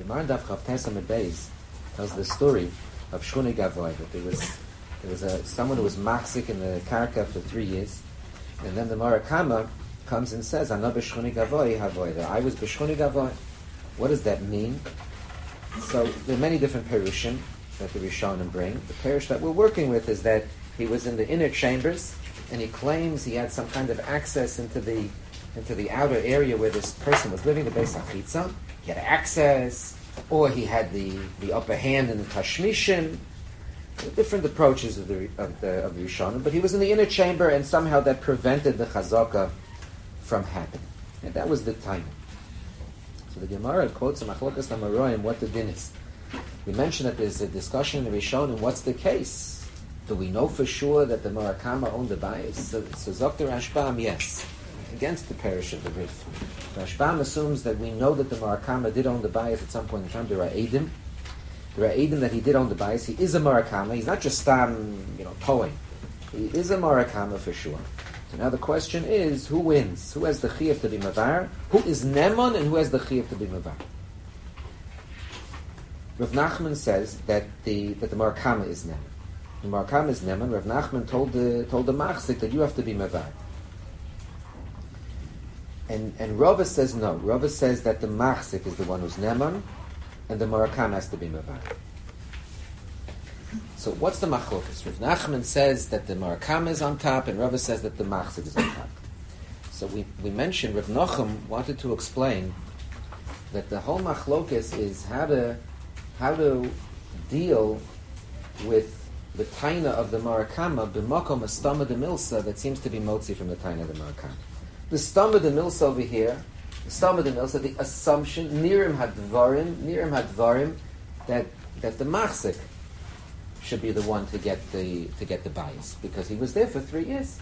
Gemara Daf Chav Tes Amud Beis tells the story of Shchuni Gavoy, that there was someone who was machzik in the karka for 3 years, and then the Marakama comes and says, "Ana b'Shchuni Gavoy havoy." That I was b'Shchuni Gavoy. What does that mean? So there are many different perushim that the Rishonim bring. The perush that we're working with is that he was in the inner chambers, and he claims he had some kind of access into the outer area where this person was living, the Beis HaChitza. He had access, or he had the upper hand in the Tashmishin. Different approaches of the Rishonim, but he was in the inner chamber, and somehow that prevented the Chazaka from happening. And that was the time. So the Gemara quotes in Machlokas Amaroim what the din is. We mentioned that there's a discussion in the Rishonim, what's the case? Do we know for sure that the Marakama owned the bayis? So Dr. Rashbam, yes, against the parish of the Rif. Rashbam assumes that we know that the Marakama did own the bayis at some point in time. There are Eidim that he did own the bayis. He is a Marakama. He's not just towing. He is a Marakama for sure. So now the question is, who wins? Who has the chiyuv to be mavar? Who is Neman and who has the chiyuv to be mavar? Rav Nachman says that the Marakama is Neman. The Marakama is Neman. Rav Nachman told the machzik that you have to be mavar. And Rava says no. Rava says that the machzik is the one who's Neman, and the Marakam has to be mavar. So what's the machlokas? Rav Nachman says that the Marakam is on top, and Rava says that the machzik is on top. So we mentioned Rav Nachum wanted to explain that the whole machlokas is how to deal with the taina of the Marakama b'makom a stama de milsa that seems to be motzi from the taina of the Marakama. The stama de milsa over here, the assumption, nirim hadvarim, that the machzik should be the one to get the bayis, because he was there for 3 years.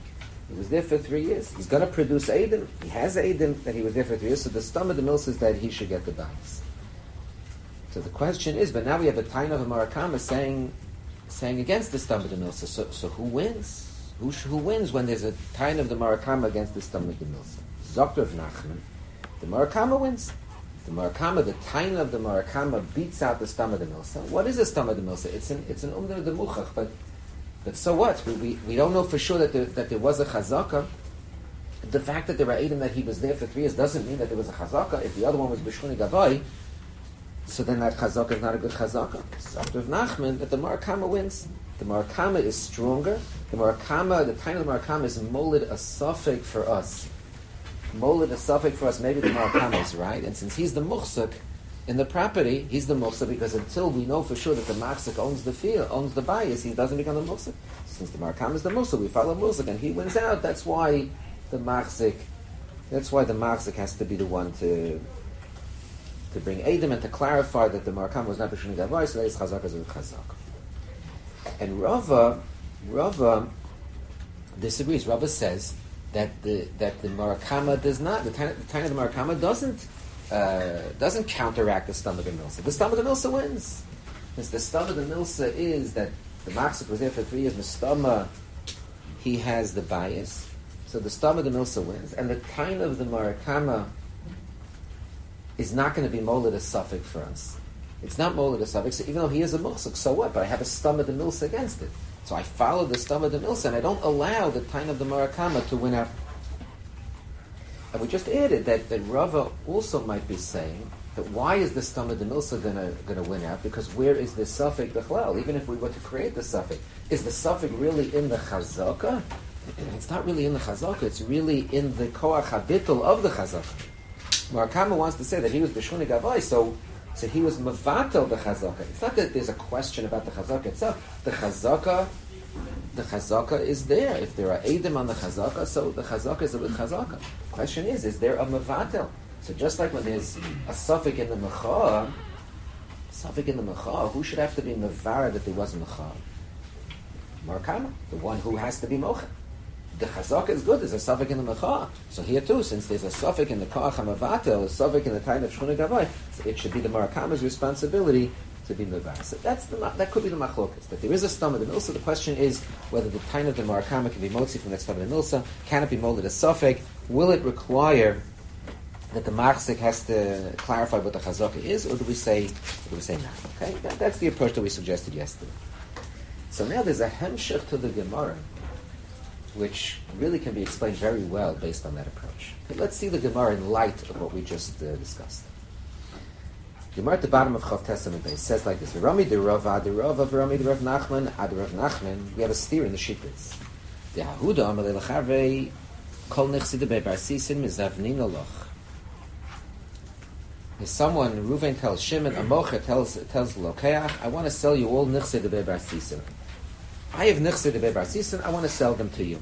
He's going to produce Eidim. He has Eidim that he was there for 3 years. So the stama de milsa is that he should get the bayis. So the question is, but now we have a taina of a Marakama saying against the stama de milsa. So who wins? Who wins when there's a taina of the Marakama against the stama de milsa? Zok Rav Nachman, the Marakama wins. The taina of the Marakama beats out the stama de milsa. What is a stama de milsa? It's an umder de muchach, but so what? We don't know for sure that there was a chazaka. The fact that there were Eidim that he was there for 3 years doesn't mean that there was a chazaka. If the other one was b'shchuni gavai, so then that chazaka is not a good chazaka. Zok Rav Nachman that the Marakama wins. The Marakama is stronger. The taina of the Marakama is molid a suffix for us. Maybe the Marakama is right, and since he's the muhsik in the property, he's the muhsik because until we know for sure that the machzik owns the field, owns the bayis, he doesn't become the muhsik. Since the Marakama is the muhsik, we follow muhsik, and he wins out. That's why the machzik has to be the one to bring Eidim and to clarify that the Marakama was not b'shuni gavai, so that is chazak as a chazak. And Rava disagrees. Rava says that the Marakama does not. The taina of the Marakama doesn't counteract the stama de milsa. The stama de milsa wins. Since the stama de milsa is that the machzik was there for 3 years. The stama, he has the bias, so the stama de milsa wins, and the taina of the Marakama is not going to be molid a suffix for us. It's not molid a suffix, so even though he is a muhsik, so what? But I have a stama de milsa against it. So I follow the stama de milsa, and I don't allow the taina of the Marakama to win out. And we just added that Rava also might be saying that why is the stama de milsa going to win out? Because where is the suffix b'chlal? Even if we were to create the suffix, is the suffix really in the chazaka? It's not really in the chazaka. It's really in the koach habitul of the chazaka. Marakama wants to say that he was b'shchuni gavai, so he was mavatel the chazaka. It's not that there's a question about the chazaka itself. The chazaka is there. If there are eidim on the chazaka, so the chazaka is a good chazaka. The question is there a mavatel? So just like when there's a suffix in the mecha, who should have to be mavara that there was a mecha? Marakama, the one who has to be mocha. The chazaka is good. There's a suffix in the mecha. So here too, since there's a suffix in the koach hamavatel, a suffix in the taina of shchuna gavai, so it should be the Marakama's responsibility to be mevar. So that could be the machlokas. That there is a stama de milsa. The question is whether the taina of the Marakama can be motzi from that stama de milsa. Can it be molded as suffix? Will it require that the machzik has to clarify what the chazaka is, or do we say no? Okay, that's the approach that we suggested yesterday. So now there's a hemshech to the Gemara, which really can be explained very well based on that approach. Okay, let's see the Gemara in light of what we just discussed. Gemara at the bottom of Chav Testament Base says like this: Rami de Rava, de Rava, Rami de Rav Nachman, ad Rav Nachman. We have a steer in the Shittas. The Hahuda Amalei Lacharvei Kol Nechsi de Bebar Sisin Mizavnin Aloch. There's someone, Reuven tells Shimon, a mocher tells Lokeach, I want to sell you all Nechsi de Bebar Sisin. I have Nechsi de Bebar Sisin, I want to sell them to you.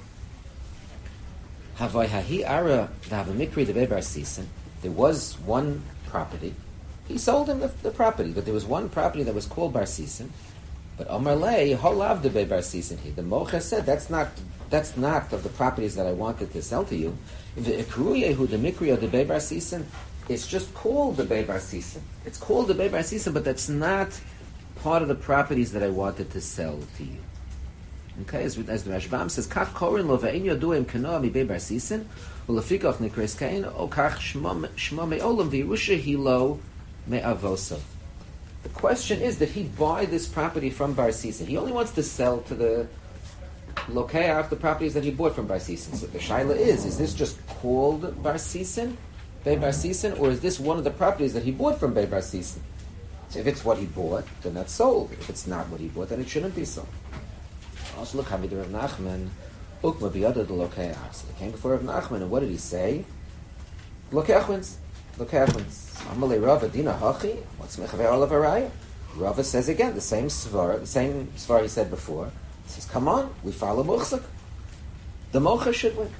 Havai Hahi Ara Mikri de Bebar Sisin. There was one property. He sold him the property, but there was one property that was called Bar Sisin. But Omar Lei Holav de Bebar Sisin. The mocher said, that's not of the properties that I wanted to sell to you. The Ikruyehu de Mikri de Bebar Sisin. It's just called the Bebar Sisin. It's called the Bebar Sisin, but that's not part of the properties that I wanted to sell to you. Okay, as the Rashbam says, Kach korin lo ve'en yoduim kenoa mi Bebar Sisin, u'lefikach nikres kain, o kach shma me'olam v'yirusha hilo me'avoso. The question is, did he buy this property from Bar Sisin? He only wants to sell to the Lokeach the properties that he bought from Bar Sisin. So the shaila is this just called Bar Sisin? Bebar Sisin, or is this one of the properties that he bought from Bebar Sisin? So if it's what he bought, then that's sold. If it's not what he bought, then it shouldn't be sold. Also, look, Havi de Rav Nachman, Ukma biyada de Lokeach. So they came before Rav Nachman, and what did he say? Lokeach wins. Lokeach wins. Amalei Rava Dina Hachi. What's Mechavei Olav Araya? Rava says again the same svar he said before. He says, "Come on, we follow Muchzik. The Mocha should win."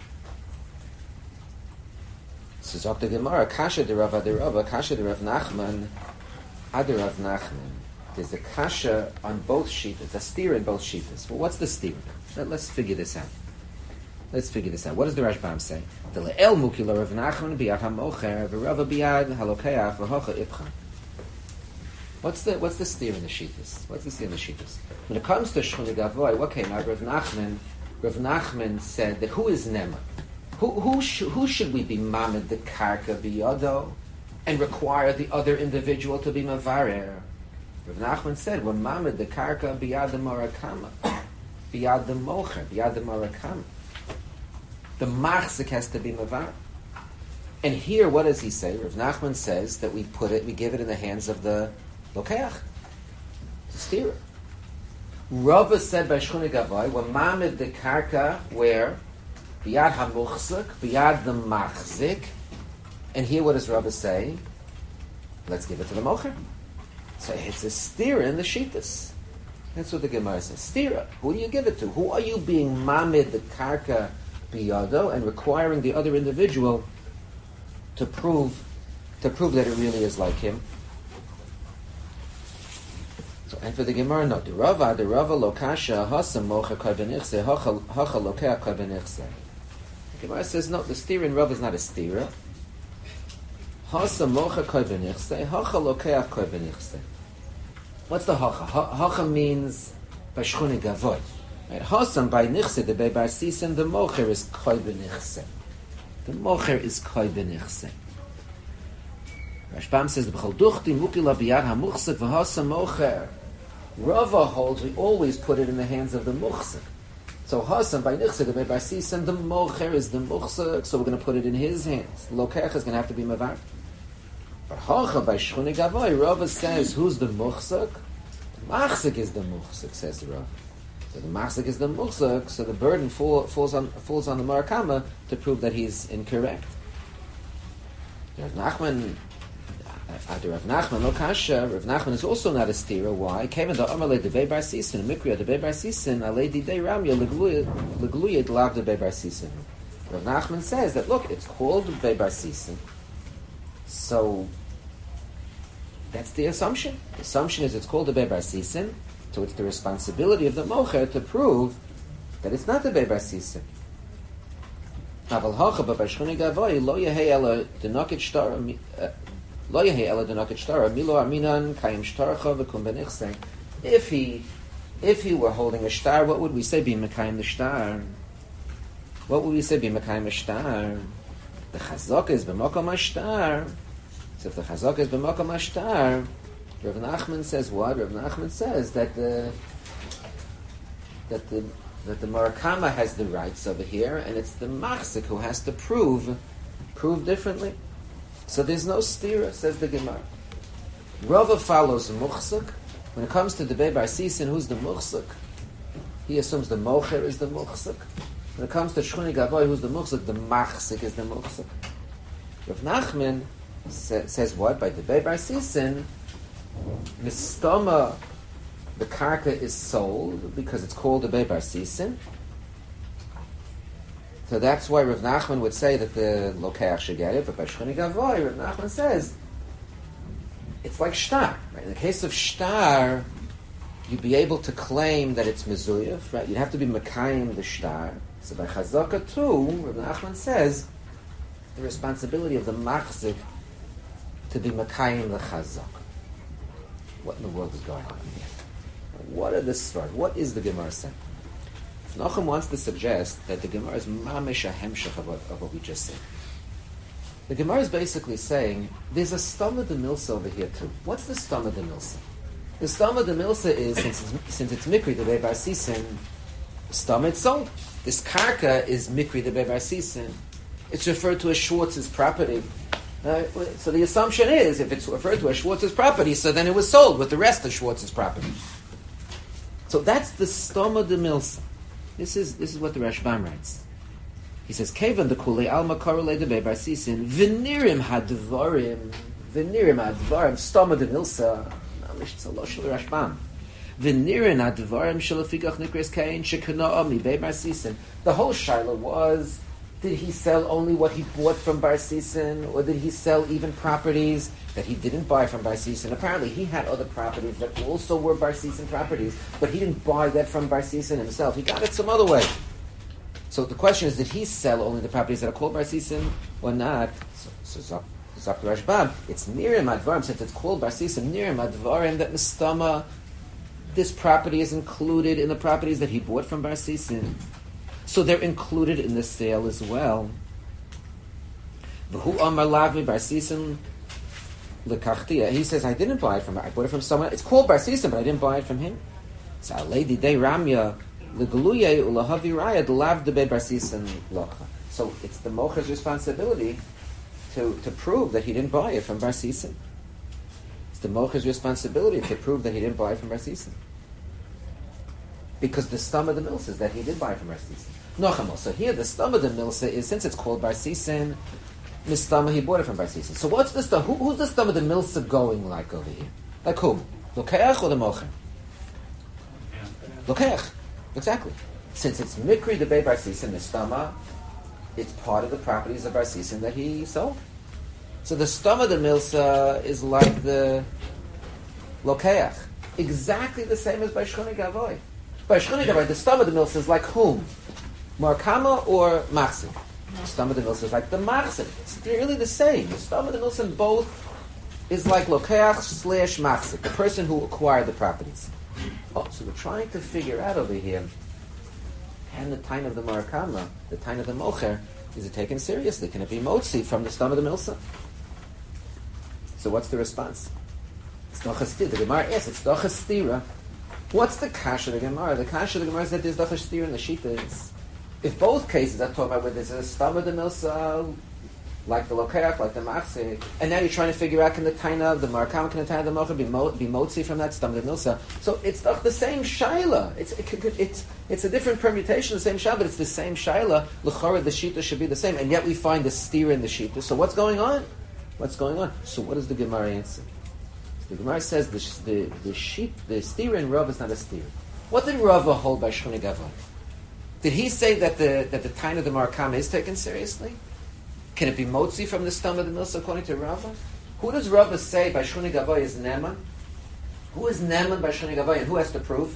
So Dr. Gemara, Kasha de Rava, Kasha de Rav Nachman, Ad Rav Nachman. There's a kasha on both sheetas, a steer in both sheetas. Well, what's the steer? Let's figure this out. What does the Rashbam say? The le'el mukila Rav Nachman biyad hamocher v'Rava biyad halokeach v'hocha ipcha. What's the steer in the sheetas? When it comes to Shchuni Gavoy, what came out? Rav Nachman said that who is Nema? Who should we be mamed the karka biyado and require the other individual to be mavarer? Rav Nachman said, we're mamed the karka biyad the marakama, biyad the mocher, biyad the marakama. The machzik has to be mavarer. And here, what does he say? Rav Nachman says that we give it in the hands of the lokeach, to steer it. Rava said by Shchuni Gavoy, we're mamed the karka where biyad hamuchzik, biyad the machzik. And here what does Rava say? Let's give it to the mocher. So it's a stira in the shittas. That's what the Gemara says. Stira. Who do you give it to? Who are you being mamid the karka biyado and requiring the other individual to prove that it really is like him? So, and for the Gemara, no. The Rava lokasha hasam mocha karbenichse hacha lokea karbenichse. The Gemara says no. The stira in Rava is not a stira. Hasam mocha karbenichse hacha lokea karbenichse. What's the hacha? Hacha means by Shchuni Gavoy. Right? Hasam by nichse the Bebar Sisin, the mocher is koy benichse. The mocher is koy benichse. Rashbam says the b'chol duchti mukila biyad hamuchsek v'hasam mocher. Rava holds we always put it in the hands of the muchsek. So hasam by nichse the Bebar Sisin, the mocher is the muchsek, so we're going to put it in his hands. Lokech is going to have to be mavar. But Hacha by Shchuni Gavoy, Rava says, who's the muchsek? The machsek is the muchsek, says the Rava. So the machsek is the muchsek, so the burden falls on the Marakama to prove that he's incorrect. Rav Nachman, Rav Nachman, no kasha. Rav Nachman is also not a stira. Why? Came in the Amalei de Bebar Sisin, Mikriya de Bebar Sisin, Alei di de Ramya legluya lav de Bebar Sisin. Rav Nachman says that look, it's called Bebar Sisin. So that's the assumption. The assumption is it's called the Bebar Sisin, so it's the responsibility of the mocher to prove that it's not the Bebar Sisin. Aval hacha b'Bar Shchuni Gavoy lo yehei ela denakit shtara milo aminan kayim shtarcha v'kum benichse. If he were holding a shtar, what would we say? Be mekayim the shtar. What would we say? Be mekayim a shtar. the chazaka is b'makom hashtar, so if the chazaka is b'makom hashtar, Rav Nachman says what? Rav Nachman says that the Murakama has the rights over here, and it's the Machzik who has to prove differently. So there's no stira, says the Gemara. Rava follows the Muchzik. When it comes to the Bei Bar Sisin, who's the Muchzik? He assumes the Mocher is the Muchzik. When it comes to Shchuni Gavoy, who's the Muchzik? The Machzik is the Muchzik. Rav Nachman says what? By the Bei Bar Sisin, Mistama, the karka is sold because it's called the Bei Bar Sisin. So that's why Rav Nachman would say that the Lokeach should get it, but by Shchuni Gavoy, Rav Nachman says it's like shtar. Right? In the case of shtar, you'd be able to claim that it's mezuyaf, right? You'd have to be mekayim the shtar. So by chazaka too, Rav Nachman says the responsibility of the machzik to be mekayim the chazaka. What in the world is going on here? What are the svars? What is the Gemara saying? Nachum wants to suggest that the Gemara is mamish a hemshech of what we just said. The Gemara is basically saying there's a stama de milsa over here too. What's the stama de milsa? The stama de milsa is since it's mikri the Bei Bar Sisin, stama it's sold. This karka is mikri the Bei Bar Sisin. It's referred to as Schwartz's property. So the assumption is if it's referred to as Schwartz's property, so then it was sold with the rest of Schwartz's property. So that's the stama de milsa. This is what the Rashbam writes. He says, "Kevan the kulei alma korelei de Bei Bar Sisin v'nirim hadvarim stama de milsa." It's a loshel Rashbam. V'nirim hadvarim shalafigach nikres kain shekana mi Bei Bar Sisin. The whole shaila was: did he sell only what he bought from Bar Sisin, or did he sell even properties that he didn't buy from Bar Sisin? Apparently, he had other properties that also were Bar Sisin properties, but he didn't buy that from Bar Sisin himself. He got it some other way. So the question is, did he sell only the properties that are called Bar Sisin or not? So Zak Rashbam, it's Nirim Advarim, since it's called Bar Sisin, Nirim Advarim, that Mistama, this property is included in the properties that he bought from Bar Sisin. So they're included in the sale as well. V'hu amar lavmi Bar Sisin lekachtia. He says, I didn't buy it from him. I bought it from someone. It's called Bar Sisin, but I didn't buy it from him. So lady de ramya legaluye ulahavi raya delav de Bei Bar Sisin locha. So it's the mocher's responsibility to prove that he didn't buy it from Bar Sisin. It's the mocher's responsibility to prove that he didn't buy it from Bar Sisin. Because the stam of the milsa is that he did buy from Bar Sisin. Nochamos. So here the stam of the milsa is, since it's called Bar Sisin, Mistama, he bought it from Bar Sisin. So what's the stam? Who's the stam of the milsa going like over here? Like whom? Lokeach or the mocher? Lokeach. Exactly. Since it's mikri the Bei Bar Sisin, Mistama, it's part of the properties of Bar Sisin that he sold. So the stam of the milsa is like the Lokeach. Exactly the same as by Shchuni Gavoy. By Shchuni Gavoy, the stam of the milsa is like whom? Markama or Machzik? The stam of the milsa is like the Machzik. It's really the same. The stam of the milsa in both is like Lokeach / Machzik, the person who acquired the properties. Oh, so we're trying to figure out over here, can the time of the Markama, the time of the Mocher, is it taken seriously? Can it be Motzi from the stam of the milsa? So what's the response? It's doch a stira. The Gemara asks, it's doch a stira. What's the kasha of the Gemara? The kasha of the Gemara is that there's doch a stira in the Shita is, if both cases are talking about where there's a stam of the milsa, like the Lokeach, like the Machzik, and now you're trying to figure out, can the Taina, the Markam, can the Taina, the Mocher be Motzi from that stam of the milsa? So it's doch the same shaila. It's a different permutation of the same shaila, but it's the same shaila. L'chora, the Shita should be the same, and yet we find the stira in the Shita. So what's going on? What's going on? So what does the Gemara answer? The Gemara says the stira in Rav is not a stira. What did Rava hold by Shchuni Gavoy? Did he say that the time of the Markam is taken seriously? Can it be Motzi from the stam of the milsa according to Rava? Who does Rava say by Shchuni Gavoy is Neman? Who is Neman by Shchuni Gavoy, and who has to prove?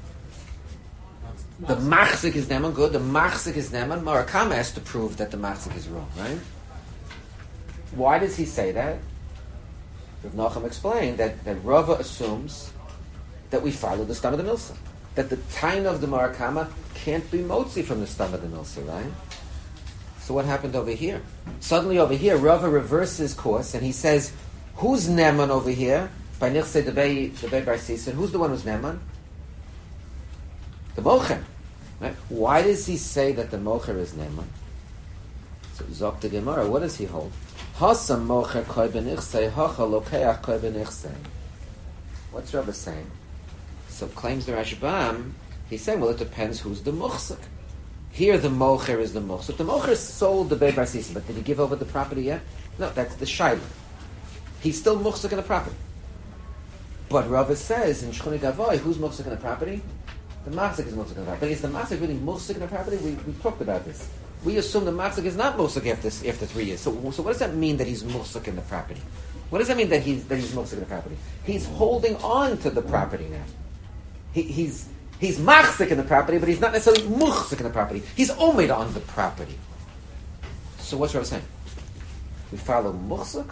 The Machzik is Neman, good. The Machzik is Neman. Markam has to prove that the Machzik is wrong, right? Why does he say that? Rav Nachum explained that Rava assumes that we follow the stam of the milsa. That the time of the Marakama can't be Motzi from the stam of the milsa, right? So what happened over here? Suddenly over here, Rava reverses course and he says, who's Neman over here? By Nichse Debei Bar Sisan. Who's the one who's Neman? The Mocher. Right? Why does he say that the Mocher is Neman? So Zok the Gemara, what does he hold? Hasam Mocher Koi Benichse, Hacha Lokeach Koi Benichse. What's Rava saying? So claims the Rashbam, he's saying, well, it depends who's the Muchsik. Here the Mocher is the Muchsik. The Mocher sold the Bei Bar Sisan, but did he give over the property yet? No, that's the Shaila. He's still Muchsik in the property. But Rava says in Shchuni Gavoy, who's Muchsik in the property? The Machzik is Muchsik in the property. But is the Machzik really Muchsik in the property? We talked about this. We assume the Machzik is not Muchsik after 3 years. So what does that mean that he's Muchsik in the property? What does that mean that he's Muchsik in the property? He's holding on to the property now. He's Machzik in the property, but he's not necessarily Muchsik in the property. He's Omed on the property. So what's Rava saying? We follow Muchsik?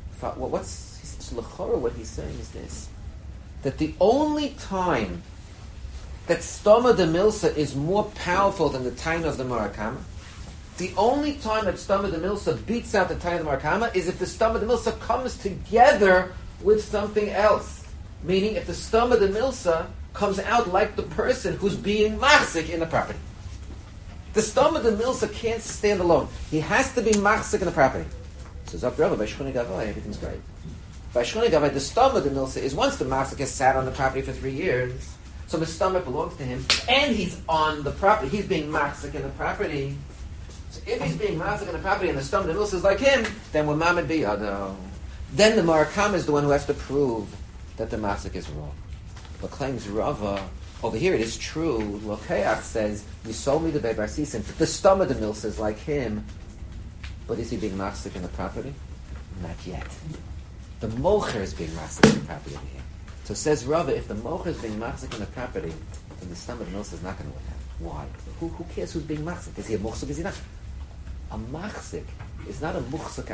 What he's saying is this: that the only time that Stoma de Milsa is more powerful than the Taina of the Marakama, the only time that Stoma de Milsa beats out the Taina of the Marakama is if the Stoma de Milsa comes together with something else. Meaning, if the Stoma de Milsa comes out like the person who's being machzik in the property. The Stoma de Milsa can't stand alone. He has to be machzik in the property. So Zok Rava, by Shchuni Gavai, everything's great. By Shchuni Gavai, the Stoma de Milsa is once the machzik has sat on the property for 3 years, so the stomach belongs to him, and he's on the property. He's being machzik in the property. So if he's being machzik in the property and the Stoma de Milsa is like him, then we're Mamad Biyado. Then the Marakam is the one who has to prove that the machzik is wrong. But claims Rava, over here it is true, Lokeach says, you sold me the Bei Bar Sisan. The Stoma de Milsa is like him, but is he being machzik in the property? Not yet. The Mocher is being machzik in the property over here. So says Rava, if the Mocher is being machzik in the property, then the Stoma de Milsa is not going to win out. Why? Who cares who's being machzik? Is he a muchsik? Is he not? A machzik is not a muchsik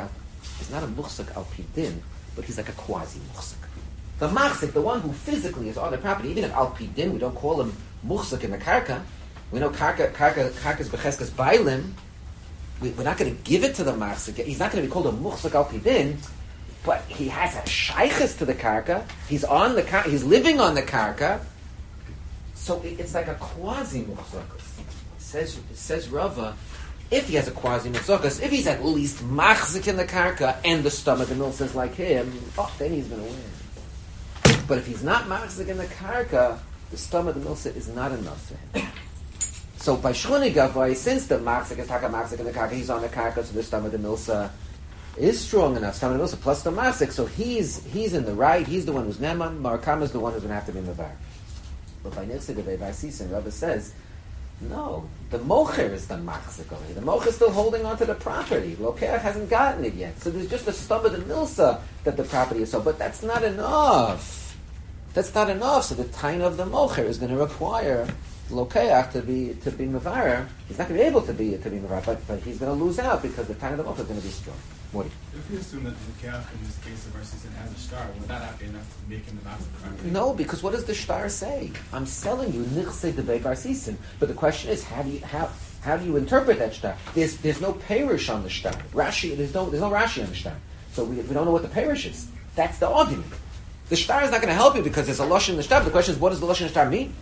al pidin, but he's like a quasi muchsik. The machzik, the one who physically is on the property, even if al pidin, we don't call him muchsik in the karka. We know karka's becheskas bailim. We're not going to give it to the machzik. He's not going to be called a muchsik al pidin, but he has a shaykhis to the karka. He's on the karka. He's living on the karka. So it's like a quasi muchsakas. Says Rava, if he has a quasi muchsakas, if he's at least machzik in the karka and the Stoma de Milsa is like him, then he's going to win. But if he's not machzik in the karka, the Stoma de Milsa is not enough for him. So by Shchuni Gavai, since the machzik is taka machzik in the karka, he's on the karka, so the Stoma de Milsa is strong enough. Stoma de Milsa plus the machzik, so he's in the right. He's the one who's neman. Marakam is the one who's going to have to be mevar. But by Nichse Debei Bar Sisan, Rava says, no, the Mocher is the machzik over here. The Mocher is still holding on to the property. Lokeach hasn't gotten it yet. So there's just a Stoma de Milsa that the property is sold. But that's not enough. That's not enough. So the Taina of the Mocher is going to require Lokeach to be mevarer. He's not going to be able to be mevarer, but he's going to lose out because the Taina of the Mocher is going to be strong. Morty. If we assume that the Lokeach in this case of versus has a star, would that not be enough to make him the master property? No, because what does the star say? I'm selling you Nichse Debei Bar Sisan. But the question is, how do you interpret that star? There's no perish on the star. Rashi, there's no Rashi on the star. So we don't know what the perish is. That's the argument. The star is not going to help you because there's a lush in the star. But the question is, what does the lush in the star mean?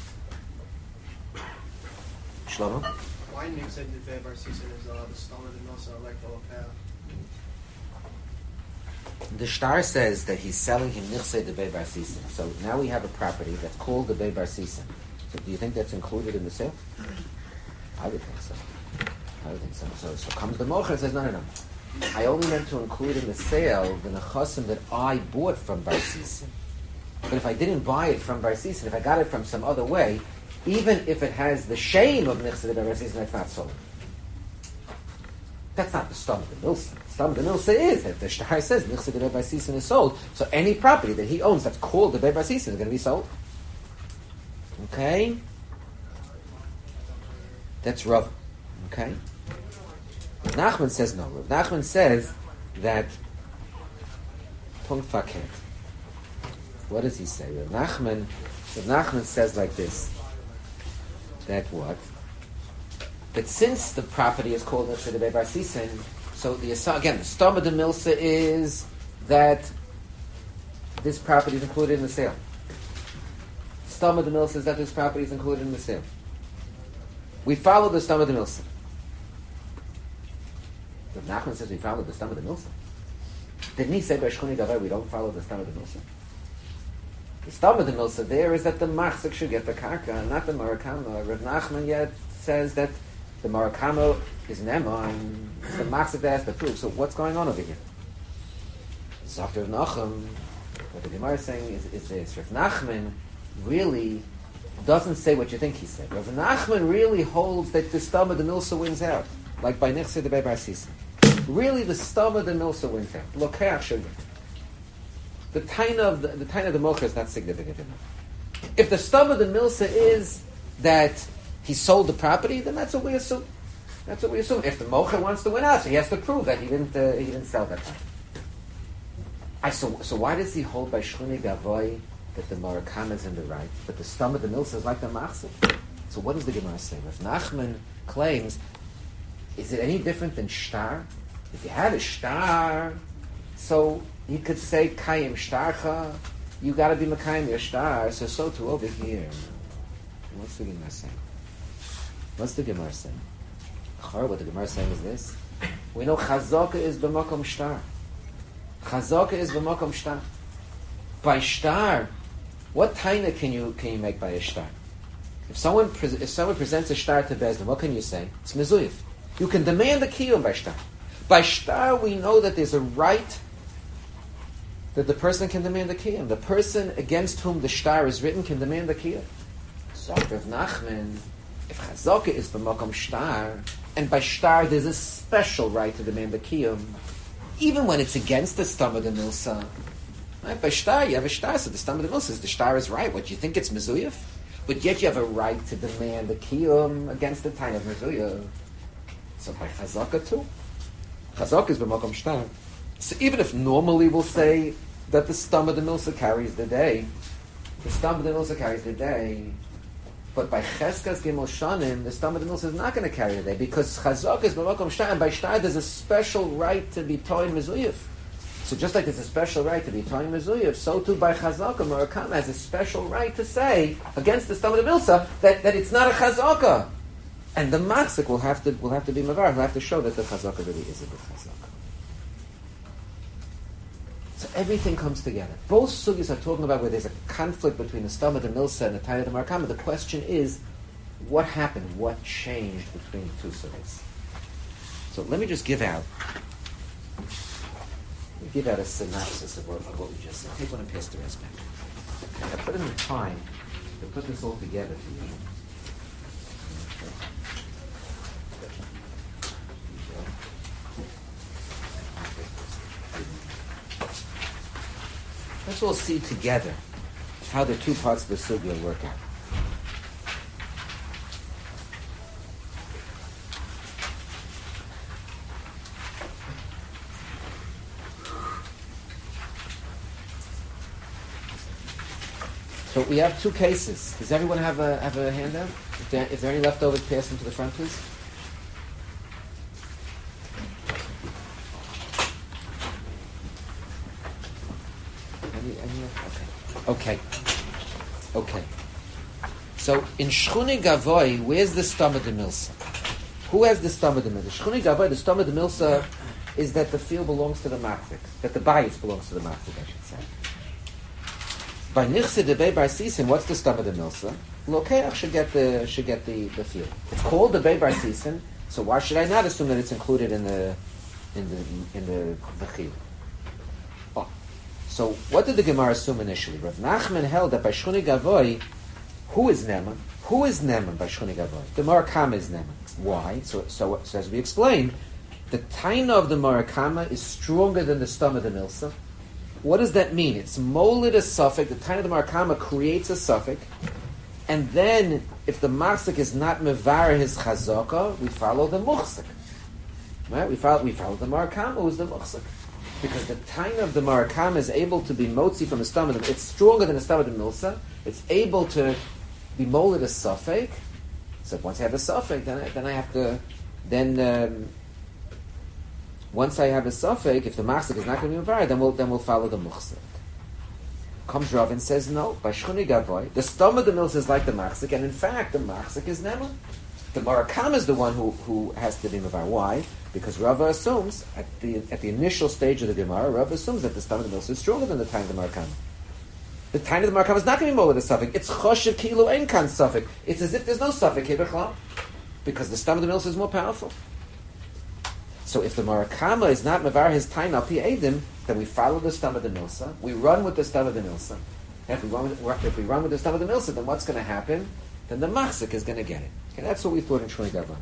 Shlomo? Why Nichse Debei Bar Sisan is the Stoma de Milsa like the Lokeach? The star says that he's selling him Nichse Debei Bar Sisan. So now we have a property that's called the Bei Bar Sisan. So do you think that's included in the sale? I would think so. So comes the Mocher and says, no. I only meant to include in the sale the nechasim that I bought from Bar Sisan. But if I didn't buy it from Bar Sisan, if I got it from some other way, even if it has the shame of Nichse Debei Bar Sisan, that's not sold. That's not the Stoma de Milsa. Stoma de Milsa is that the Shtar says Nichse Debei Bar Sisan is sold. So any property that he owns that's called the Debei Bar Sisan is going to be sold. Okay? That's Rav. Okay? Nachman says no. Rav Nachman says that Punkt Faket. What does he say? Rav Nachman says like this. That what? But since the property is called Nechse de Bar Sisin, so the Stama de Milsa is that this property is included in the sale. Stama de Milsa is that this property is included in the sale. We follow the Stama de Milsa. Rav Nachman says we follow the Stama de Milsa. Didn't he say by Shchuni Gavai we don't follow the Stama de Milsa? The Stama de Milsa there is that the Machzik should get the Karka, not the Marakama. Rav Nachman yet says that the Marakama is Nema, and it's the Machzik that has the proof. So what's going on over here? Dr. Nachum, what the Gemara is saying is this. Rav Nachman really doesn't say what you think he said. Rav Nachman really holds that the Stama de Milsa wins out, like by Nechse de Bar Sisin. Really, the Stama de Milsa wins out. Lokeach Shugit. The taina of the Mocha is not significant enough. If the Stama de Milsa is that he sold the property, then that's what we assume. That's what we assume. If the Mocha wants to win out, so he has to prove that he didn't sell that property. So why does he hold by Shchuni Gavoi that the Marakam is in the right, but the Stama de Milsa is like the Machzik? So what does the Gemara say? If Nachman claims, is it any different than Shtar? If you had a Shtar, so he could say Kayim Shtarcha, you got to be Makayim your Shtar. So too over here. What's the Gemara saying? What's the Gemara saying? What the Gemara is saying is this: we know Chazaka is b'makom Shtar. Chazaka is b'makom Shtar. By Shtar, what taina can you make by a Shtar? If someone presents a Shtar to Bezdin, what can you say? It's Mezuyif. You can demand the kiyum by Shtar. By Shtar, we know that there's a right that the person can demand the kiyum. The person against whom the Shtar is written can demand the kiyum. So, Rav Nachman, if Chazaka is b'makom Shtar, and by Shtar there's a special right to demand the kiyum, even when it's against the Stama de Milsa. Right? By Shtar, you have a Shtar, so the Stama de Milsa says the Shtar is right. What, you think it's Mezuyif? But yet you have a right to demand the kiyum against the time of Mezuyif. So by Chazaka too. Chazaka is b'makom Shtar. So even if normally we'll say that the Stama de Milsa carries the day, but by Cheskas Gimel Shanim, the Stama de Milsa is not going to carry the day, because Chazaka is b'makom Shtar, and by Shtar there's a special right to be Toin Mezuyif. So just like there's a special right to be Toin Mezuyif, so too by Chazaka, Murakam has a special right to say against the Stama de Milsa that it's not a Chazaka. And the Machzik will have to be Mavar, he'll have to show that the Chazaka really is a good Chazaka. So everything comes together. Both sugis are talking about where there's a conflict between the Stama de Milsa and the Taina de Marakama. The question is, what happened? What changed between the two sugis? So let me just give out a synopsis of what we just said. Take one and pass the rest back. Okay, I put in the time to put this all together for you. Let's all see together how the two parts of the sugya work out. So we have two cases. Does everyone have a handout? If there are any leftovers, pass them to the front, please. Okay. So in Shchuni Gavoi, where's the Stama de Milsa? Who has the Stama de Milsa? Shchuni Gavoi, the Stama de Milsa is that the field belongs to the Machzik, that the bias belongs to the Machzik, I should say. By Nechse de Bar Sisin, what's the Stama de Milsa? Lokeach should get the field. It's called the Bar Sisin, so why should I not assume that it's included in the Chiyuv? So what did the Gemara assume initially? Rav Nachman held that by Shchuni Gavoi, who is Neman? Who is Neman by Shchuni Gavoi? The Marakama is Neman. Why? So as we explained, the taina of the Marakama is stronger than the Stama de Milsa. What does that mean? It's molid a suffix. The taina of the Marakama creates a suffix, and then if the Machzik is not mevar his Chazaka, we follow the Muchzik. Right? We follow the Marakama, who is the Muchzik. Because the taina of the Marakam is able to be motzi from the Stama. It's stronger than the Stama de Milsa. It's able to be molid a suffix, So once I have a suffix, then I have to, once I have a suffix, if the machzik is not going to be mevar, then we'll follow the muchzik. Comes Rav and says, no, by Shchuni Gavoy, the stom of the mills is like the machzik, and in fact, the machzik is Nema. The Marakam is the one who has to be mevar. Why? Because Rava assumes, at the initial stage of the Gemara, Rava assumes that the stom of the mills is stronger than the time of the Marakam. The time of the Marakam is not going to be more with a suffix. It's choshev kilu ein kan suffix. It's as if there's no suffix here, because the stom of the mills is more powerful. So if the Marakama is not mevar his time al pi edim, then we follow the stam of the milsa. We run with the stam of the milsa. If we run with the stam of the milsa, then what's going to happen? Then the machzik is going to get it. Okay, that's what we thought in Shmoni Gavra.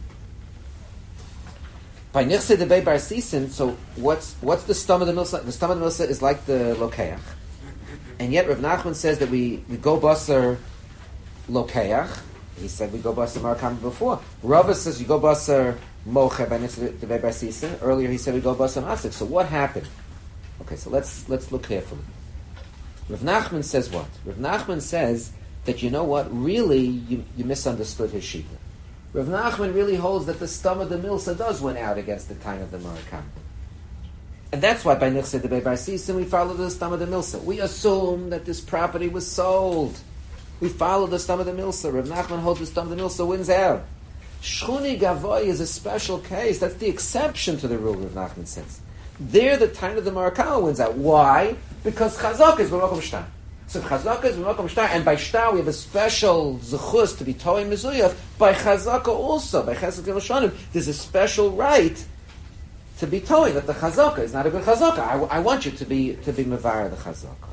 By Nichse de Bei Bar Sisin, so what's the stam of the milsa? The stam of the milsa is like the lokeach, and yet Rav Nachman says that we go basar lokeach. He said we go basar Marakama before. Rava says you go basar mocha by Nichse de Bei Bar Sisin. Earlier he said we go basar machzik. So what happened? Okay, so let's look carefully. Rav Nachman says what? Rav Nachman says that, you know what, really you misunderstood his shita. Rav Nachman really holds that the stam of the milsa does win out against the time of the Marakam. And that's why by Nichse de Bei Bar Sisin we follow the stam of the milsa. We assume that this property was sold. We follow the stam of the milsa. Rav Nachman holds the stam of the milsa wins out. Shchuni Gavoy is a special case. That's the exception to the rule, Rav Nachman says. There, the time of the Marakama wins out. Why? Because Chazak is b'makom shtar. So if Chazak is b'makom shtar, and by shtar we have a special zechus to be toy mezuyav, by Chazaka also, by Chesed Yeloshanim, there's a special right to be toy that the Chazaka is not a good Chazaka. I want you to be mevar the Chazaka.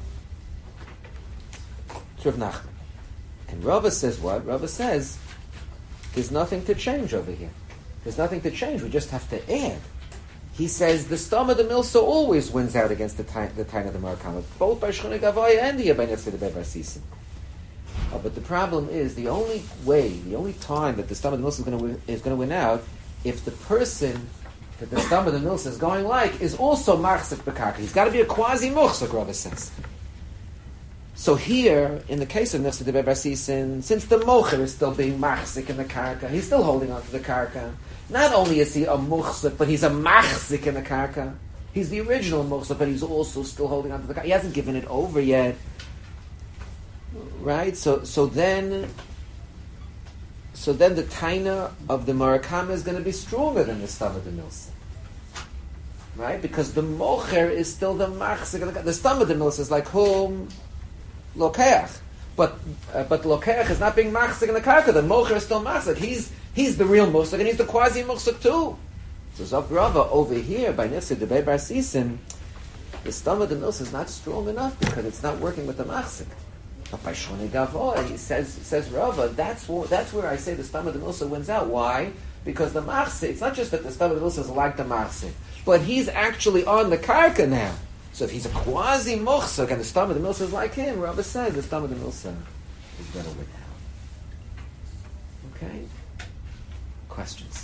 Rav Nachman. And Rava says what? Rava says there's nothing to change over here. There's nothing to change. We just have to add. He says the stam of the milsa always wins out against the time of the Marakama, both by Shchuni Gavoy and here by Nichse de Bei Bar Sisin. But the problem is the only time that the stam of the milsa is going to win out if the person that the stam of the milsa is going like is also machzik b'karka. He's got to be a quasi muchzik, Rava says. So here, in the case of Nichse de Bei Bar Sisin, since the mocher is still being machzik in the karka, he's still holding on to the karka. Not only is he a muchzik, but he's a machzik in the karka. He's the original muchzik, but he's also still holding on to the karka. He hasn't given it over yet. Right? So then the taina of the Marakama is going to be stronger than the stam of the milsa. Right? Because the mocher is still the machzik. The stam of the milsa is like whom? Lokeach. But Lokeach is not being machzik in the karka. The mocher is still machzik. He's the real muchzik, and he's the quasi muchzik too. So Zok Rava over here by Nichse de Bei Bar Sisin, the stam of the milsa is not strong enough because it's not working with the machzik. But by Shchuni Gavoy, he says Rava, that's where I say the stam of the milsa wins out. Why? Because the machzik, it's not just that the stam of the milsa is like the machzik, but he's actually on the karka now. So if he's a quasi muchzik and the stam of the milsa is like him, Rava says the stam of the milsa is going to win out. Okay? Questions?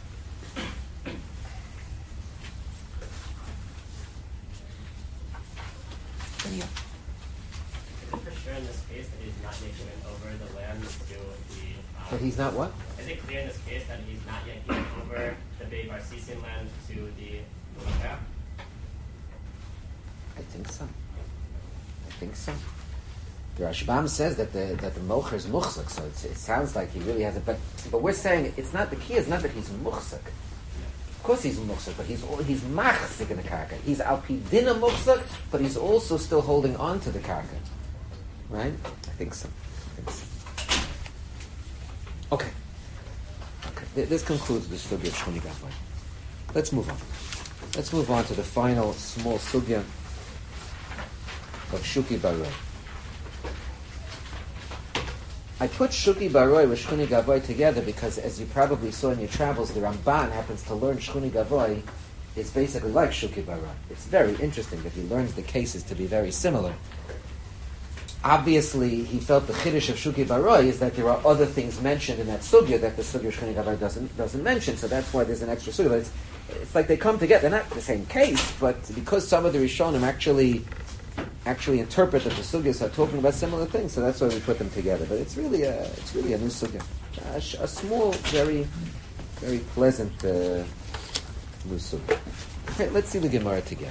Is it for sure in this case that he's not yet given over the land to the... But he's not what? Is it clear in this case that he's not yet given over the Bei Bar Sisin land to the Lokeach? I think so. The Rashbam says that the mocher is muchzik, so it sounds like he really has it. But we're saying it's not, the key is not that he's muchzik. Of course he's muchzik, but he's machzik in the karka. He's al pidina muchzik, but he's also still holding on to the karka. Right? I think so. Okay. This concludes the sugya of Shchuni Gavoy. Let's move on. Let's move on to the final small sugya of Shuki Baroi. I put Shuki Baroi with Shchuni Gavoy together because, as you probably saw in your travels, the Ramban happens to learn Shchuni Gavoy is basically like Shuki Baroi. It's very interesting that he learns the cases to be very similar. Obviously, he felt the chiddush of Shuki Baroi is that there are other things mentioned in that sugya that the sugya of Shchuni Gavoy doesn't mention, so that's why there's an extra sugya. But it's like they come together. They're not the same case, but because some of the Rishonim actually interpret that the sugyas are talking about similar things, so that's why we put them together. But it's really a new sugya. A small, very, very pleasant musug. Okay, let's see the Gemara together.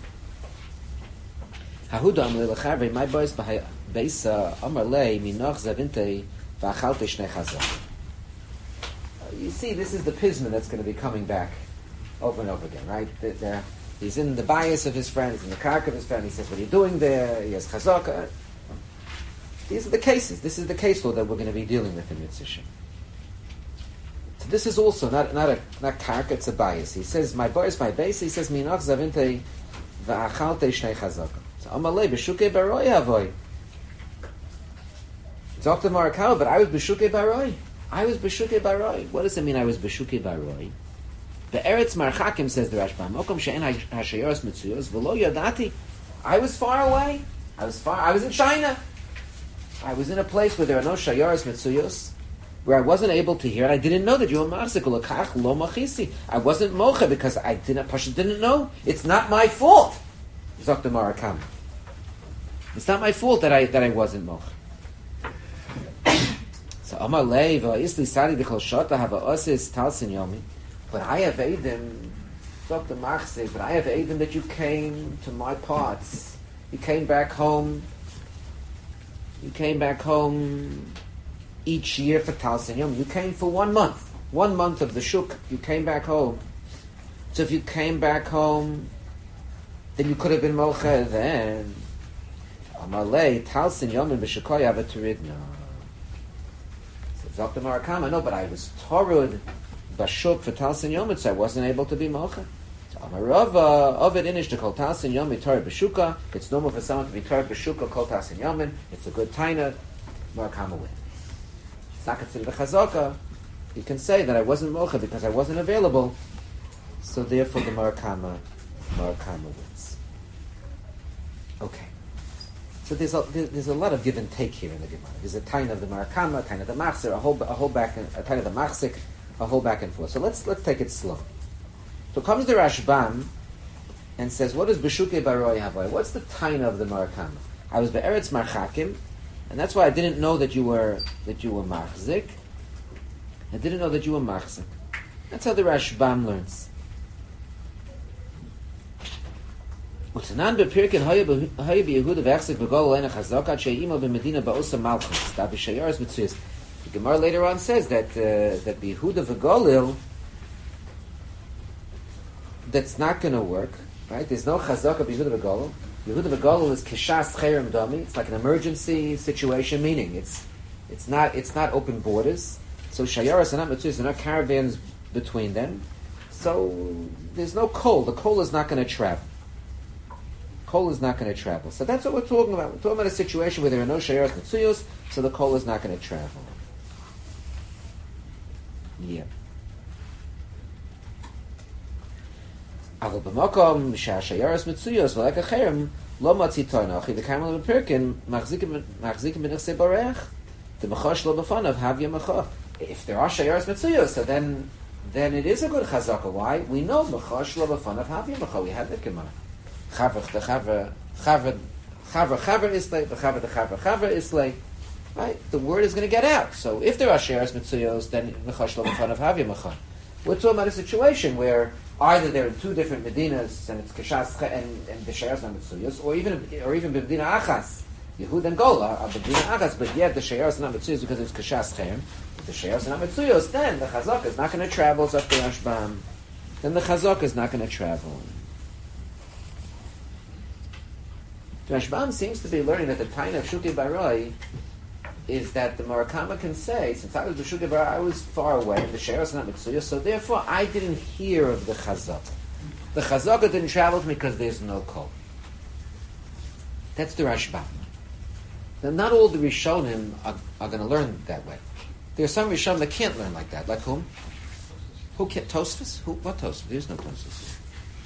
Hahudam le'lechavei my boys beisa amar lei minoch zavinte v'achalte shnei chazak. You see, this is the pisman that's going to be coming back over and over again, right? He's in the bias of his friends, in the kark of his friend. He says, "What are you doing there?" He has chazaka. These are the cases. This is the case law that we're going to be dealing with in Mitzvah. So this is also not karka, it's a bias. He says, "My boys, my base." He says, "Minach zavinte va'achalte shnei chazaka." So Amalei b'shukei baroi avoy. Dr. Marakawa, but I was b'shukei baroi. I was b'shukei baroi. What does it mean? I was b'shukei baroi. The Eretz Marchakim, says the Rashbam, Mokom she'en hashayoros mitzuyos v'lo yadati. I was far away. I was in China. I was in a place where there are no shayoros mitzuyos, where I wasn't able to hear, and I didn't know that you were machzik ulakach lo machisi. I wasn't mocha because I didn't know. It's not my fault. Dr. Marakam. It's not my fault that I wasn't mocha. So Amar Leiva Isli Sadi B'Chol Shota Hava Osis Talsin Yomi. But I have Eidim, Dr. Machzik, but I have Eidim that you came to my parts. You came back home. You came back home each year for Talsin Yom. You came for 1 month. 1 month of the Shuk, you came back home. So if you came back home, then you could have been Mocha then. Amalei Talsin Yom and B'Shakoy Avaturidna. Dr. Marakam, I know, but I was Torud Bashuk for Talsin Yomit, so I wasn't able to be Mocha. So Amarava, Ovid Inish to call Talsin Yomit Torud Bashuka. It's normal for someone to be Torud Bashuka, called Talsin Yomit. It's a good taina. Marakam will win. It's not considered a chazaka. You can say that I wasn't Mocha because I wasn't available, so therefore the Marakama wins. Okay. So there's a lot of give and take here in the Gemara. There's a taina of the Marakama, a taina of the Machzer, a whole back, a taina of the Machzik, a whole back and forth. So let's take it slow. So comes the Rashbam and says, "What is B'Shukei Baroi Havai? What's the taina of the Marakama? I was be'eretz Marchakim, and that's why I didn't know that you were Machzik. I didn't know that you were Machzik. That's how the Rashbam learns." Utanan bepirkin haya b'Yehuda v'echzik v'gol leina chazakat she'imo b'Medina ba'osa malchus da b'shayaris mitzuyas. The Gemara later on says that b'Yehuda v'Golil, that's not going to work, right? There's no chazaka b'Yehuda v'Golil. Yehuda v'Golil is kishas cherem dami. It's like an emergency situation, meaning it's not open borders. So shayaris are not mitzuyas. There are not caravans between them. So there's no coal. The coal is not going to travel. Coal is not going to travel. So that's what we're talking about. We're talking about a situation where there are no shayaros mitzuyos, so the coal is not going to travel. Yeah. Aval b'makom shayaros mitzuyos v'lek acherem lo matzi toinachi v'kaimel b'pirkin machzikim b'nechsei barech the mechosh lo b'fanav havya mechosh. If there are shayaros mitzuyos, so then it is a good chazaka. Why? We know mechosh lo b'fanav havya mechosh. We had that Gemara. Chaver islay, the chaver islay. Right? The word is going to get out. So if there are shares mitzuyos, then mechosh lo b'fanav havya mechosh. We're talking about a situation where either there are two different medinas and it's kashas and the shares are mitzuyos, or even b'medina achas, Yehud and Gola are b'medina achas, but yet the shares are not mitzuyos because it's kashas cherem. If the shares are not mitzuyos, then the chazaka is not going to travel. So after Rashbam, then the chazaka is not going to travel. Rashbam seems to be learning that the taina of Shukei Baroi is that the Marakama can say, since I was the Shukei Baroi, I was far away, and the Sheros not Mitsuya, so therefore I didn't hear of the Chazaka. The Chazaka didn't travel to me because there's no kol. That's the Rashbam. Now, not all the Rishonim are going to learn that way. There are some Rishonim that can't learn like that. Like whom? Who can't? Tosfos? What Tosfos? There's no Tosfos.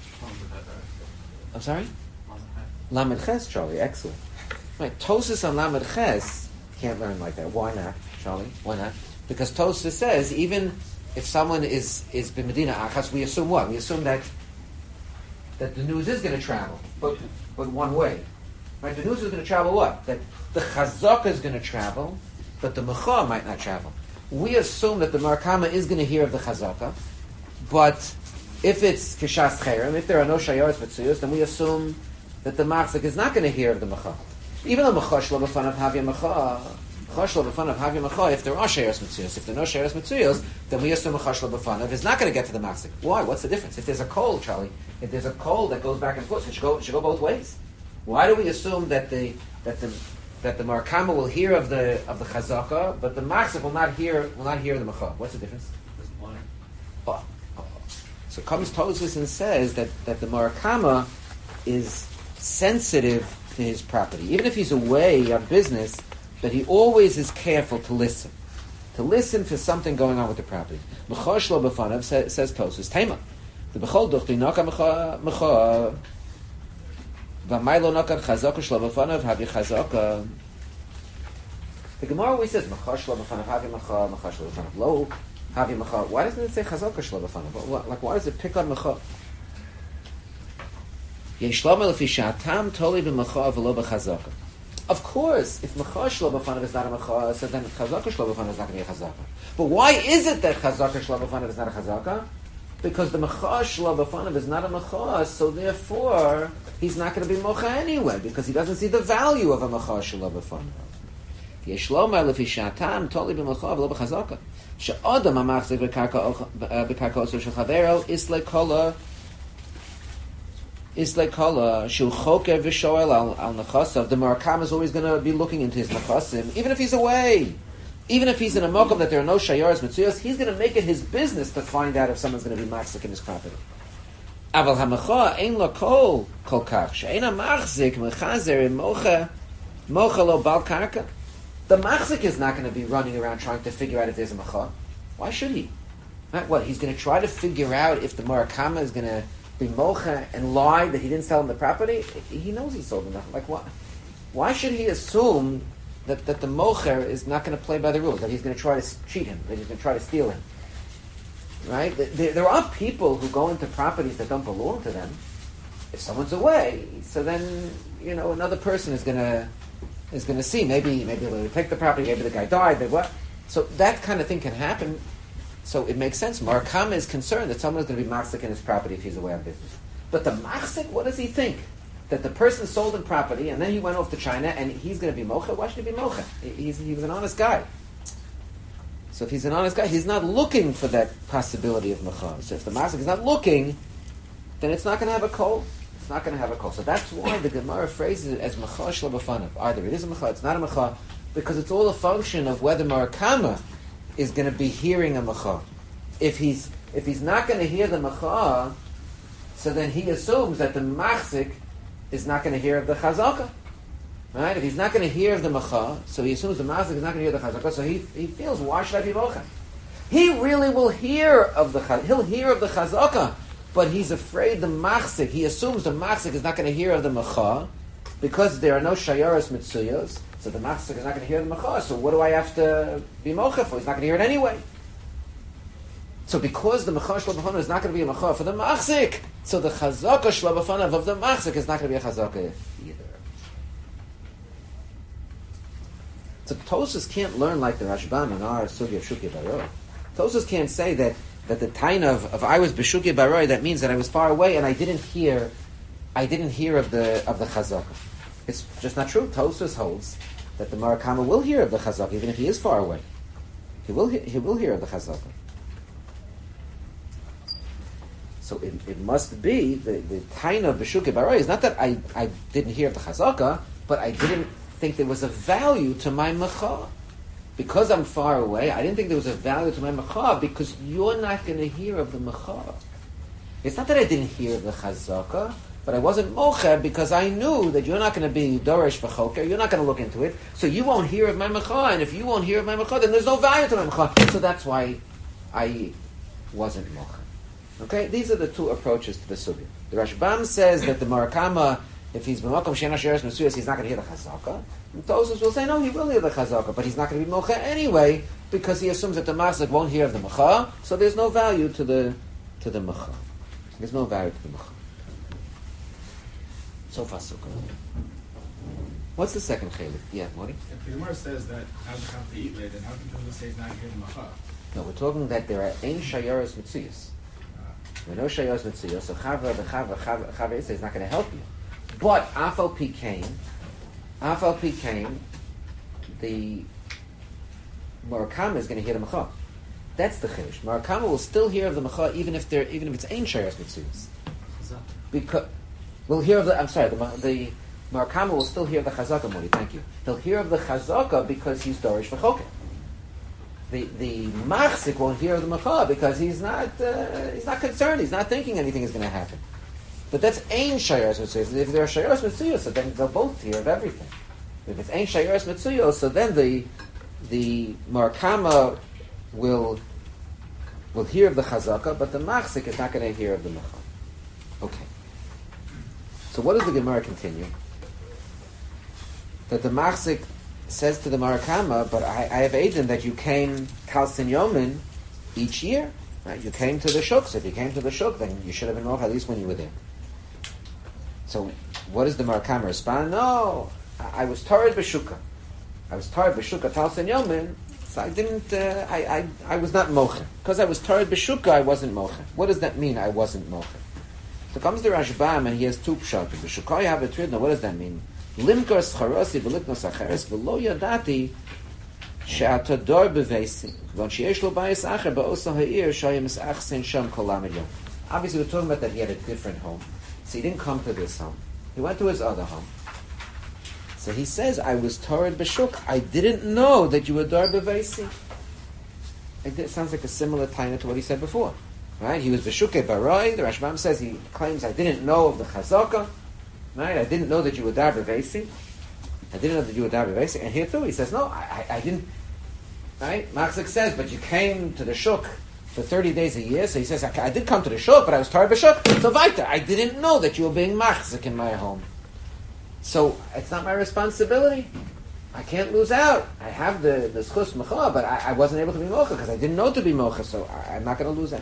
I'm sorry? Lamed Ches, Charlie. Excellent. Right. Tosfos on Lamed Ches can't learn like that. Why not, Charlie? Why not? Because Tosfos says even if someone is b'Medina Achas, we assume what? We assume that the news is going to travel, but one way. Right? The news is going to travel what? That the Chazaka is going to travel, but the Mecha might not travel. we assume that the Marakama is going to hear of the Chazaka, but if it's Kishas Cherem, if there are no Shayaras Mitzuyos, then we assume that the Machzik is not going to hear of the Macha. Even though Macha Shlo B'fanav Havya Macha, if there are Shayaras Mitzuyos, if there are no Shayaras Mitzuyos, then we assume Macha Shlo B'fanav is not going to get to the Machzik. Why? What's the difference? If there's a coal, Charlie, if there's a coal that goes back and forth, it should go both ways. Why do we assume that the Marakama will hear of the Chazaka, but the Machzik will not hear the Macha? What's the difference? Oh. So comes Tosfos and says that the Marakama is sensitive to his property, even if he's away on business, but he always is careful to listen for something going on with the property. Macha shlo b'fanav, says Tosfos, Tema. The b'chol duchti naka macha. V'maylo naka chazaka shlo b'fanav havi chazaka. The Gemara always says macha shlo b'fanav havi macha shlo b'fanav lo havi macha. Why doesn't it say chazaka shlo b'fanav? Like, why does it pick on macha? Yeshlam lefi shatam toli b'macha v'lo b'chazaka. Of course, if macha shlo b'fanav is not a macha, so then chazaka shlo b'fanav is not going to be a chazaka. But why is it that chazaka shlo b'fanav is not a chazaka? Because the macha shlo b'fanav is not a macha, so therefore he's not going to be mocha anyway, because he doesn't see the value of a macha shlo b'fanav. Yeshlam lefi shatam toli b'macha v'lo b'chazaka. She'adam ha'machzik b'karka osur shel chavero islay kola. Is like kala shu choker v'shoel al nechasav. The Marakam is always going to be looking into his nechasim, even if he's away, even if he's in a mokum that there are no shayaras mitzuyos. He's going to make it his business to find out if someone's going to be machzik in his property. Aval hamacha ein la kol kach she'ein machzik mechazer mocha lo bal karka. The machzik is not going to be running around trying to figure out if there's a macha. Why should he? What? He's going to try to figure out if the Marakama is going to be mocha and lie that he didn't sell him the property. He knows he sold him nothing. Like what? Why should he assume that the mocher is not going to play by the rules, that he's going to try to cheat him, that he's going to try to steal him? Right? There are people who go into properties that don't belong to them. If someone's away, so then another person is going to see. Maybe they'll take the property. Maybe the guy died. What? So that kind of thing can happen. So it makes sense. Marakama is concerned that someone is going to be machzik in his property if he's away on business. But the machzik, what does he think? That the person sold him property and then he went off to China and he's going to be mocha? Why should he be mocha? He was an honest guy. So if he's an honest guy, he's not looking for that possibility of mocha. So if the machzik is not looking, then it's not going to have a kol. It's not going to have a kol. So that's why the Gemara phrases it as mocha shlo b'fanav. Either it is a mocha, it's not a mocha, because it's all a function of whether Marakama is going to be hearing a macha. If he's not going to hear the macha, so then he assumes that the machzik is not going to hear of the chazaka. Right? If he's not going to hear of the macha, so he assumes the machzik is not going to hear the chazaka. So he feels, why should I be mocha? He really will hear of the he'll hear of the chazaka, but he's afraid the machzik. He assumes the machzik is not going to hear of the macha because there are no shayaras mitzuyos. So the machzik is not going to hear the macha. So what do I have to be mocha for? He's not going to hear it anyway. So because the macha shlo b'fanav is not going to be a macha for the machzik, so the chazaka shlo b'fanav of the machzik is not going to be a chazaka either. So Tosfos can't learn like the Rashbam in our sugya of Shukya Baroi. Tosfos can't say that the tain of I was b'Shukya Baroi, that means that I was far away and I didn't hear of the chazaka. It's just not true. Tosfos holds that the Marakama will hear of the chazaka even if he is far away. He will hear of the chazaka. So it must be the taina of b'Shukya Baroi is not that I didn't hear of the chazaka, but I didn't think there was a value to my macha. Because I'm far away, I didn't think there was a value to my macha because you're not going to hear of the macha. It's not that I didn't hear of the chazaka, but I wasn't mocha because I knew that you're not going to be dorish v'choker, you're not going to look into it, so you won't hear of my macha, and if you won't hear of my macha, then there's no value to my macha. So that's why I wasn't mocha. Okay, these are the two approaches to the sugya. The Rashbam says that the Marakama, if he's b'makom she'ena she'eres mesuyas, he's not going to hear the chazaka. And Tosfos will say, no, he will hear the chazaka, but he's not going to be mocha anyway, because he assumes that the machzik won't hear of the macha, so there's no value to the macha. There's no value to the macha. So far, so good. What's the second chelik? Yeah, Mori? If the Gemara says that as a to eat late, then how can people say it's not here in Macha? No, we're talking that there are ein shayaras mitzuyos. There are no shayaras mitzuyos, so chava is not going to help you. But afal pikain, the Murakama is going to hear the Macha. That's the chiddush. Murakama will still hear of the Macha even if it's ein shayaras mitzuyos. Because we'll hear of the. I'm sorry, the Murakama will still hear of the chazaka. Mori, thank you. He'll hear of the chazaka because he's dorish v'choket. The machzik won't hear of the macha because he's not concerned. He's not thinking anything is going to happen. But that's ein shayaras mitzuyos. If there are shayaras mitzuyos, so then they'll both hear of everything. If it's ein shayaras mitzuyos, so then the Murakama will hear of the chazaka, but the machzik is not going to hear of the macha. Okay. So what does the Gemara continue? That the machzik says to the Murakama, but I have Aiden that you came Kalsin Yomin each year. Right? You came to the Shuk. So if you came to the Shuk, then you should have been off at least when you were there. So what does the Murakama respond? No, I was Torah B'Shuka. I was Torah B'Shuka Kalsin Yomin, so I didn't, I was not Mocha. Because I was Torah B'Shuka, I wasn't Mocha. What does that mean, I wasn't Mocha? So comes the Rashbam and he has two pshatim. B'Shuka you have a tridna, what does that mean? Limkar scharosi v'liknos acheres v'lo yadati she'ata dor b'veisi v'on she'esh lo bayis acher ba'osa ha'ir shayim es'achsen sham kolam yom. Obviously we're talking about that he had a different home. So he didn't come to this home. He went to his other home. So he says, I was Torah b'shuk. I didn't know that you were dor b'veisi. It sounds like a similar taina to what he said before. Right? He was b'shuke baroi. The Rashbam says he claims, I didn't know of the chazaka. Right? I didn't know that you were dar b'veisi. I didn't know that you were dar b'veisi. And here too, he says, no, I didn't. Right? Machzik says, but you came to the shuk for 30 days a year. So he says, I did come to the shuk, but I was Torah b'shuk. So weiter, I didn't know that you were being machzik in my home. So it's not my responsibility. I can't lose out. I have the schus mecha, but I wasn't able to be mocha because I didn't know to be mocha, so I'm not going to lose out.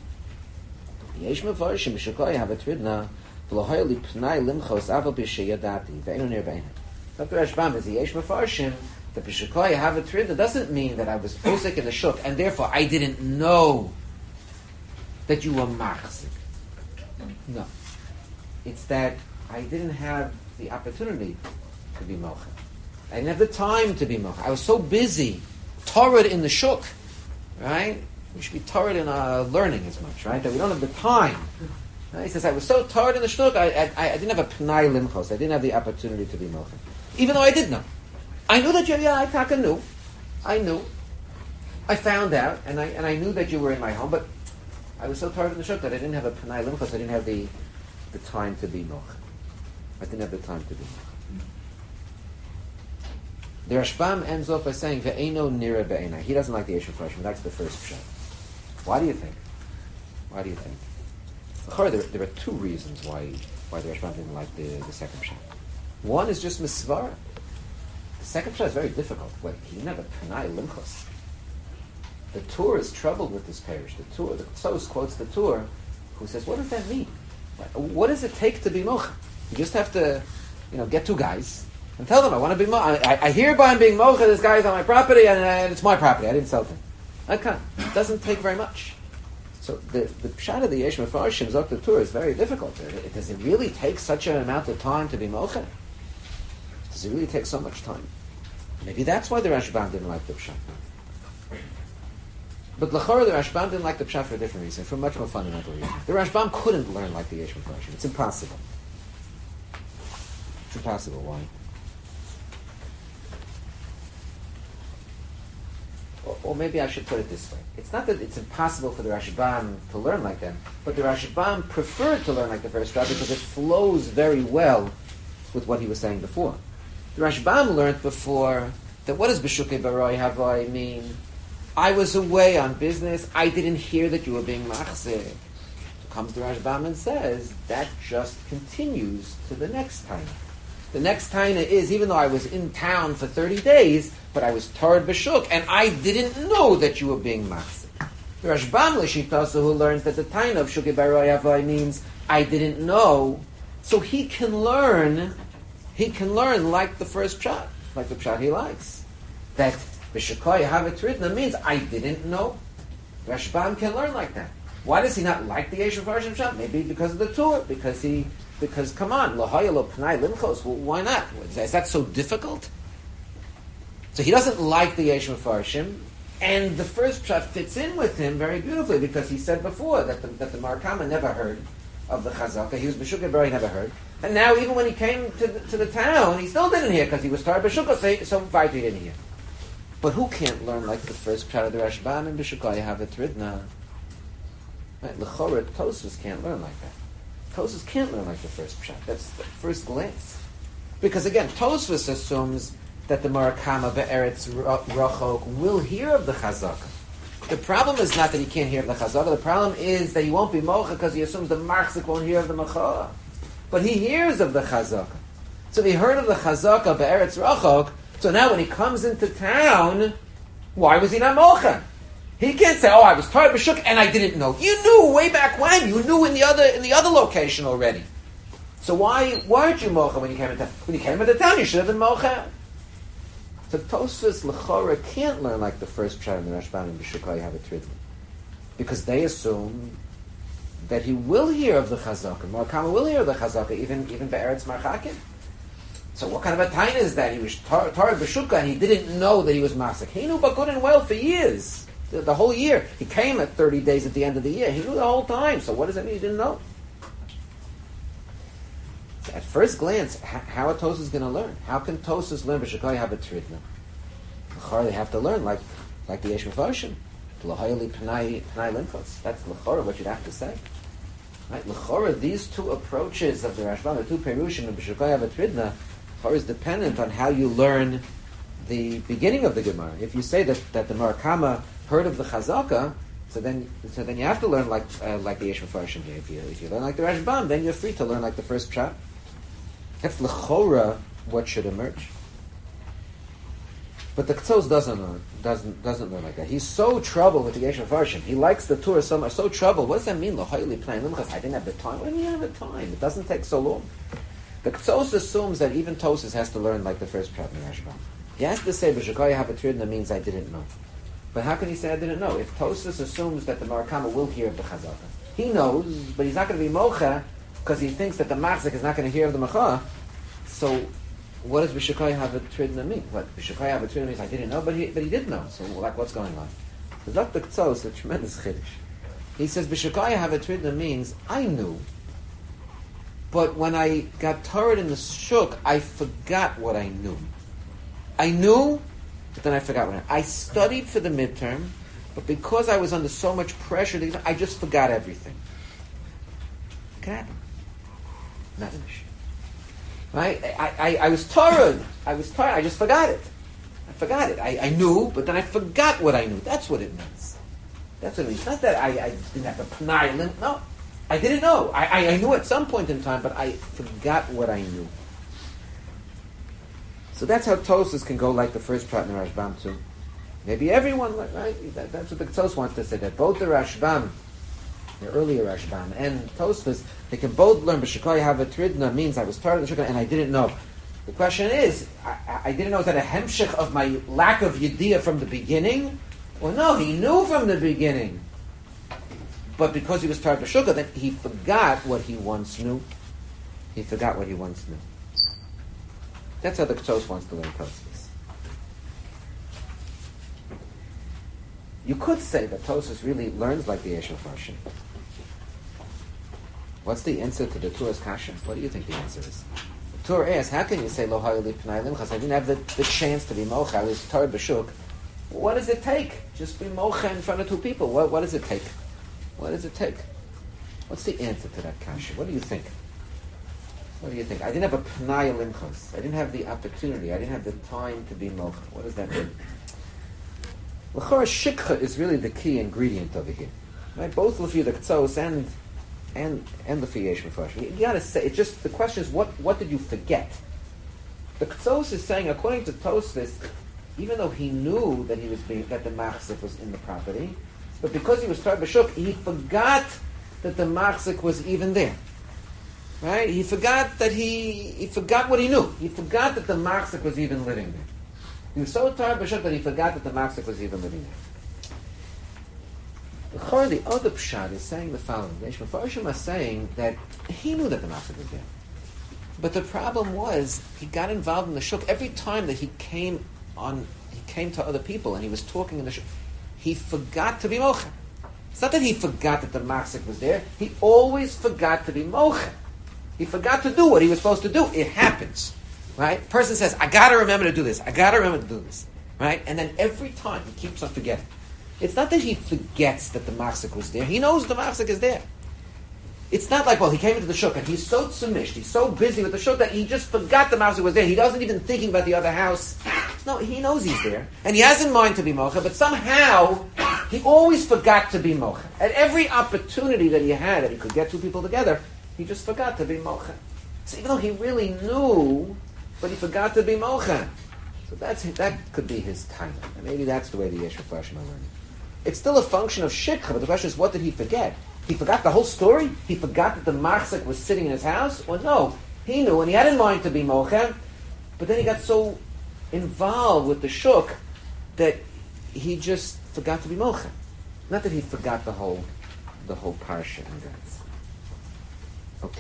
Yesh mefarshim b'shukoi have a tridna v'lohoy lipnai limchos aval b'sheyadati ve'enu nir be'enu. Dr. Rashbam is yesh mefarshim that b'shukoi have a tridna doesn't mean that I was posik in the shuk and therefore I didn't know that you were machzik. No, it's that I didn't have the opportunity to be mocha. I didn't have the time to be mocha. I was so busy, torrid in the shuk, right? We should be torrid in our learning as much, right? That we don't have the time. Right? He says, I was so torrid in the shuk, I didn't have a pnai limchos. I didn't have the opportunity to be mocha. Even though I did know. I knew that I taka knew. I knew. I found out, and I knew that you were in my home, but I was so torrid in the shuk that I didn't have a pnai limchos. I didn't have the time to be mocha. I didn't have the time to be. The Rashbam ends off by saying, "Ve'eno nira be'ena." He doesn't like the Yesh Mefarshim. That's the first pshat. Why do you think? There are two reasons why the Rashbam didn't like the second pshat. One is just misvara. The second pshat is very difficult. Wait, he didn't have a Tanai limchos. The Tur is troubled with this parish. The Tzos quotes the Tur, who says, "What does that mean? What does it take to be mocha? You just have to, get two guys and tell them, I want to be mocha. I hereby I'm being mocha. This guy's on my property, and it's my property. I didn't sell it. I can't. It doesn't take very much. So the pshat of the Yesh Mefarshim Zok Tur is very difficult. Does it really take such an amount of time to be mocha? Does it really take so much time? Maybe that's why the Rashbam didn't like the pshat. But l'chora, the Rashbam didn't like the pshat for a different reason, for a much more fundamental reason. The Rashbam couldn't learn like the Yesh Mefarshim. It's impossible. It's impossible. Why? Or maybe I should put it this way. It's not that it's impossible for the Rashbam to learn like them, but the Rashbam preferred to learn like the first Rashbam because it flows very well with what he was saying before. The Rashbam learned before that what does B'shukei Baroi Havai mean? I was away on business. I didn't hear that you were being machzeh. Comes the Rashbam and says that just continues to the next time. The next taina is, even though I was in town for 30 days, but I was Torah b'shuk, and I didn't know that you were being machzik. The Rashbam l'shitasa, who learns that the taina of shukei baroi havai means I didn't know, so he can learn he can learn like the first pshat, like the pshat he likes. That B'Shekoy Havetridna means I didn't know. Rashbam can learn like that. Why does he not like the Yesh Mefarshim pshat? Maybe because of the Torah, because come on, Lahaya lo Pnai Limchos, well, why not? Is that so difficult? So he doesn't like the Yesh Mefarshim, and the first pshat fits in with him very beautifully because he said before that the Marakama never heard of the Chazaka. He was B'Shukah Bar, he never heard. And now even when he came to the town, he still didn't hear because he was tired B'Shukah, so Vaita he didn't hear. But who can't learn like the first pshat of the Rashbam and B'Shukah Havetridna? Right, L'chorah, Tosfos can't learn like that. Tosfos can't learn like the first pshat. That's the first glance. Because again, Tosfos assumes that the Marakama be'eretz rachok will hear of the Chazaka. The problem is not that he can't hear of the Chazaka. The problem is that he won't be mocha because he assumes the Machzik won't hear of the Macha. But he hears of the Chazaka. So if he heard of the Chazaka be'eretz rachok, so now when he comes into town, why was he not mocha? He can't say, "Oh, I was tired b'shuk and I didn't know." You knew way back when. You knew in the other location already. So why weren't you mocha when you came into town? When you came into town, you should have been mocha. So Tosfos L'chorah can't learn like the first pshat in the Rashbam and B'Shukah Havetridna, because they assume that he will hear of the Chazaka. Marakama will hear of the Chazaka, even be'eretz marchakim. So what kind of a taina is that? He was tired b'shukah and he didn't know that he was masik. He knew but good and well for years. The whole year. He came at 30 days at the end of the year. He knew the whole time. So what does that mean he didn't know? So at first glance, how are Tosfos going to learn? How can Tosfos learn B'Shukah Havetridna? They have to learn like the Yesh Mefarshim. L'hayli Pnai Limchos. That's l'chora what you'd have to say. Right? L'chora, these two approaches of the Rashbam, the two Perushim and B'Shukah Havetridna, is dependent on how you learn the beginning of the Gemara. If you say that the Marakama heard of the Chazaka, so then you have to learn like the Yesh Mefarshim here. If you learn like the Rashbam, then you're free to learn like the first pshat. That's l'chora what should emerge. But the K'tzos doesn't learn like that. He's so troubled with the Yesh Mefarshim. He likes the Torah so much, so troubled. What does that mean? L'hayli Pnai Limchos. I didn't have the time. What do you have the time? It doesn't take so long. The K'tzos assumes that even Tosfos has to learn like the first pshat in the Rashbam. He has to say B'Shukah Havetridna means I didn't know. But how can he say I didn't know? If Tosfos assumes that the Marakama will hear of the Chazaka, he knows, but he's not going to be mocha because he thinks that the Machzik is not going to hear of the Macha. So, what does B'Shukah Havetridna mean? What B'Shukah Havetridna means I didn't know, but he did know. So, what's going on? So, Dr. K'tzos, a tremendous chiddush. He says B'Shukah Havetridna means I knew, but when I got tired in the shuk, I forgot what I knew. I knew, but then I forgot what I studied for the midterm, but because I was under so much pressure, I just forgot everything. It can happen. Not an issue. Right? I was tired. I just forgot it. I knew, but then I forgot what I knew. That's what it means. That's what it means. Not that I didn't have the pnai limp. No. I didn't know. I knew at some point in time, but I forgot what I knew. So that's how Tosfos can go like the first pshat in the Rashbam too. Maybe everyone, right? That's what the K'tzos wants to say, that both the Rashbam, the earlier Rashbam, and Tosfos, they can both learn B'Shukah Havetridna means I was tired of the shukah and I didn't know. The question is, I didn't know, is that a hemshich of my lack of yediyah from the beginning? Well, no, he knew from the beginning. But because he was tired of shukah, then he forgot what he once knew. That's how the K'tzos wants to learn Tosfos. You could say that Tosfos really learns like the Yesh Mefarshim. What's the answer to the Torah's kasha? What do you think the answer is? The Torah asks, how can you say Lo Hayli Pnai Limchos? I didn't have the chance to be mocha. I was tired b'shuk. What does it take? Just be mocha in front of two people. What does it take? What does it take? What's the answer to that kasha? What do you think? What do you think? I didn't have a pnai limchos. I didn't have the opportunity. I didn't have the time to be mocha. What does that mean? L'chora shikha is really the key ingredient over here. Right? Both l'fi the K'tzos and l'fi Yesh Mefarshim. You got to say. It's just the question is what did you forget? The K'tzos is saying, according to Tosfos, even though he knew that that the machzik was in the property, but because he was tired b'shuk, he forgot that the machzik was even there. Right? He forgot that he forgot what he knew. He forgot that the Machzik was even living there. He was so tired b'shuk that he forgot that the Machzik was even living there. The other pshat is saying the following. The Mepharshim are saying that he knew that the Machzik was there. But the problem was, he got involved in the shuk. Every time that he came to other people and he was talking in the shuk, he forgot to be mocha. It's not that he forgot that the Machzik was there. He always forgot to be mocha. He forgot to do what he was supposed to do. It happens. Right? Person says, I got to remember to do this. I got to remember to do this. Right? And then every time he keeps on forgetting. It's not that he forgets that the Machzik was there. He knows the Machzik is there. It's not like, well, he came into the shuk and he's so tzumished, he's so busy with the shuk that he just forgot the Machzik was there. He doesn't even thinking about the other house. No, he knows he's there. And he has in mind to be mocha, but somehow he always forgot to be mocha. At every opportunity that he had, that he could get two people together, he just forgot to be mocha. So even though he really knew, but he forgot to be mocha. So that could be his time. And maybe that's the way the Yesh Mepharshim are learning. It's still a function of shikha, but the question is, what did he forget? He forgot the whole story? He forgot that the Machzik was sitting in his house? Or no, he knew, and he had in mind to be mocha, but then he got so involved with the shuk that he just forgot to be mocha. Not that he forgot the whole parsha and that's. Okay.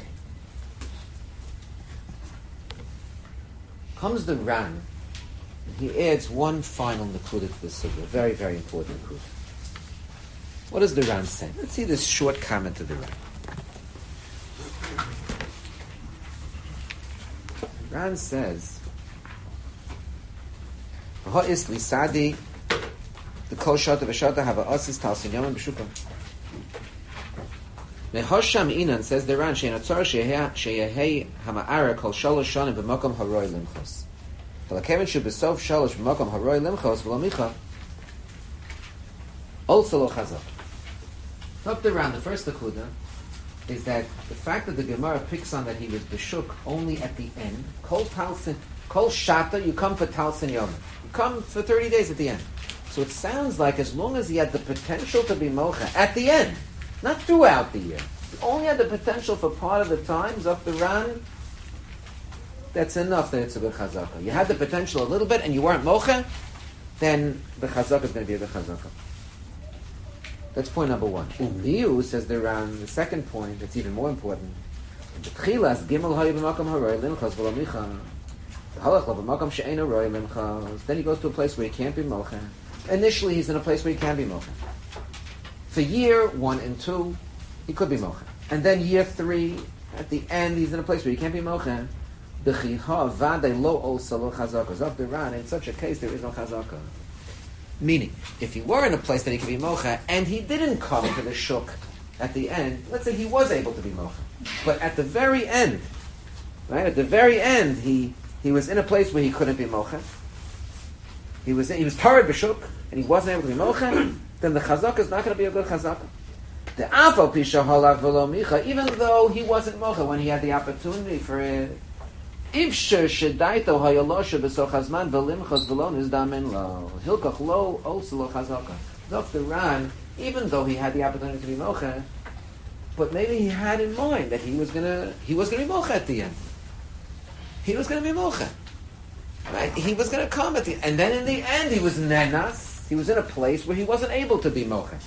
Comes the Ran, and he adds one final nekuda to the sugya, a very, very important nekuda. What does the Ran say? Let's see this short comment of the Ran. Ran says, "Ha'is lisadi the kol shata v'shata have a asis talsin yomim b'shukah." Mehosham inan, says the Ran, she'en atzor she'yehei hama'ara kol shalosh shanim b'makom haroi limchos. V'lakeven shu b'sof shalosh b'makom haroi limchos v'lo micha also lo chazak. Up the Ran, the first nekuda is that the fact that the Gemara picks on that he was b'shuk only at the end. Kol talsin, kol shata, you come for talsin yomim. You come for 30 days at the end. So it sounds like as long as he had the potential to be mocha at the end, not throughout the year, he only had the potential for part of the times of the Ran, that's enough that it's a good chazaka. You had the potential a little bit and you weren't mocha, then the chazaka is going to be a good chazaka. That's point number one. Umiu, says the Ran, the second point, that's even more important. Then he goes to a place where he can't be mocha. Initially, he's in a place where he can be mocha. For year 1 and 2, he could be mocha. And then year 3, at the end, he's in a place where he can't be mocha. In such a case, there is no chazaka. Meaning, if he were in a place that he could be mocha, and he didn't come to the shuk at the end, let's say he was able to be mocha, but at the very end, right, at the very end, he was in a place where he couldn't be mocha. He was tarad b'shuk, and he wasn't able to be mocha, then the chazaka is not going to be a good chazaka. The afal pisha halak v'lo micha, even though he wasn't mocha when he had the opportunity for it, Ifshir shedaito hayalosha b'sochazman v'limchos v'lo nizdamen lo hilkach lo also lo chazaka. Dr. Ran, even though he had the opportunity to be mocha, but maybe he had in mind that he was gonna be mocha at the end. He was gonna be mocha, right? He was gonna come at the end, and then in the end he was nenas. He was in a place where he wasn't able to be mocha.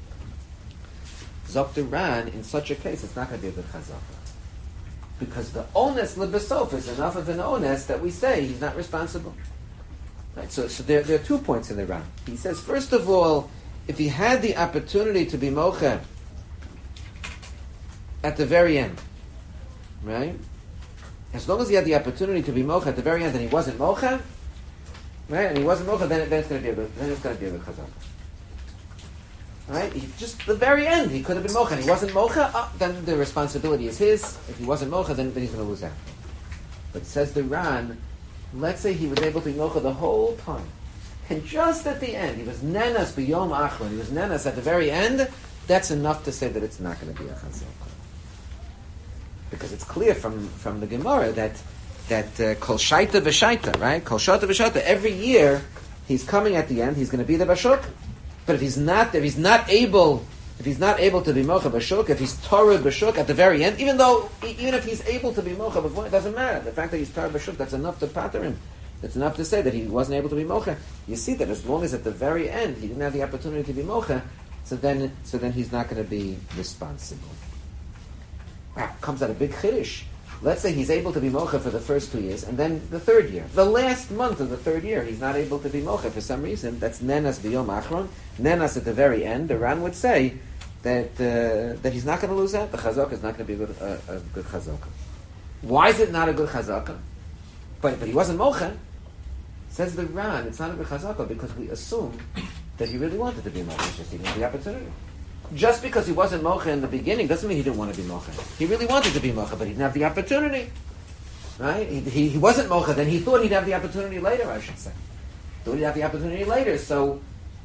Dr. Ran, in such a case, it's not gonna be a good chazaka. Because the onus lebesof is enough of an onus that we say he's not responsible. Right? So there are 2 points in the Ran. He says, first of all, if he had the opportunity to be mocha at the very end, right? As long as he had the opportunity to be mocha at the very end, and he wasn't mocha, right? And he wasn't mocha, then it's going to be a good chazaka. Right? Just the very end, he could have been mocha, and he wasn't mocha, then the responsibility is his. If he wasn't mocha, then he's going to lose out. But says the Ran, let's say he was able to be mocha the whole time, and just at the end, he was nenas b'yom achron, he was nenas at the very end, that's enough to say that it's not going to be a chazaka. Because it's clear from the Gemara that kol shaita v'shaita, right? Kol shaita v'shaita, every year, he's coming at the end, he's going to be the bashuk. But if he's not able if he's not able to be mocha b'shuk, if he's torah b'shuk at the very end, even if he's able to be mocha before, it doesn't matter. The fact that he's torah b'shuk, that's enough to pater him. That's enough to say that he wasn't able to be mocha. You see that as long as at the very end he didn't have the opportunity to be mocha, so then he's not going to be responsible. Wow, comes out a big chiddush. Let's say he's able to be mocha for the first 2 years, and then the third year, the last month of the third year, he's not able to be mocha for some reason. That's nenas b'yom achron. Nenas at the very end. The Ran would say that he's not going to lose out. The chazaka is not going to be a good chazaka. Why is it not a good chazaka? But he wasn't mocha. Says the Ran, it's not a good chazaka because we assume that he really wanted to be mocha. It's just he didn't have the opportunity. Just because he wasn't mocha in the beginning doesn't mean he didn't want to be mocha. He really wanted to be mocha, but he didn't have the opportunity. Right? He wasn't mocha, then he thought he'd have the opportunity later, I should say. Thought he'd have the opportunity later, so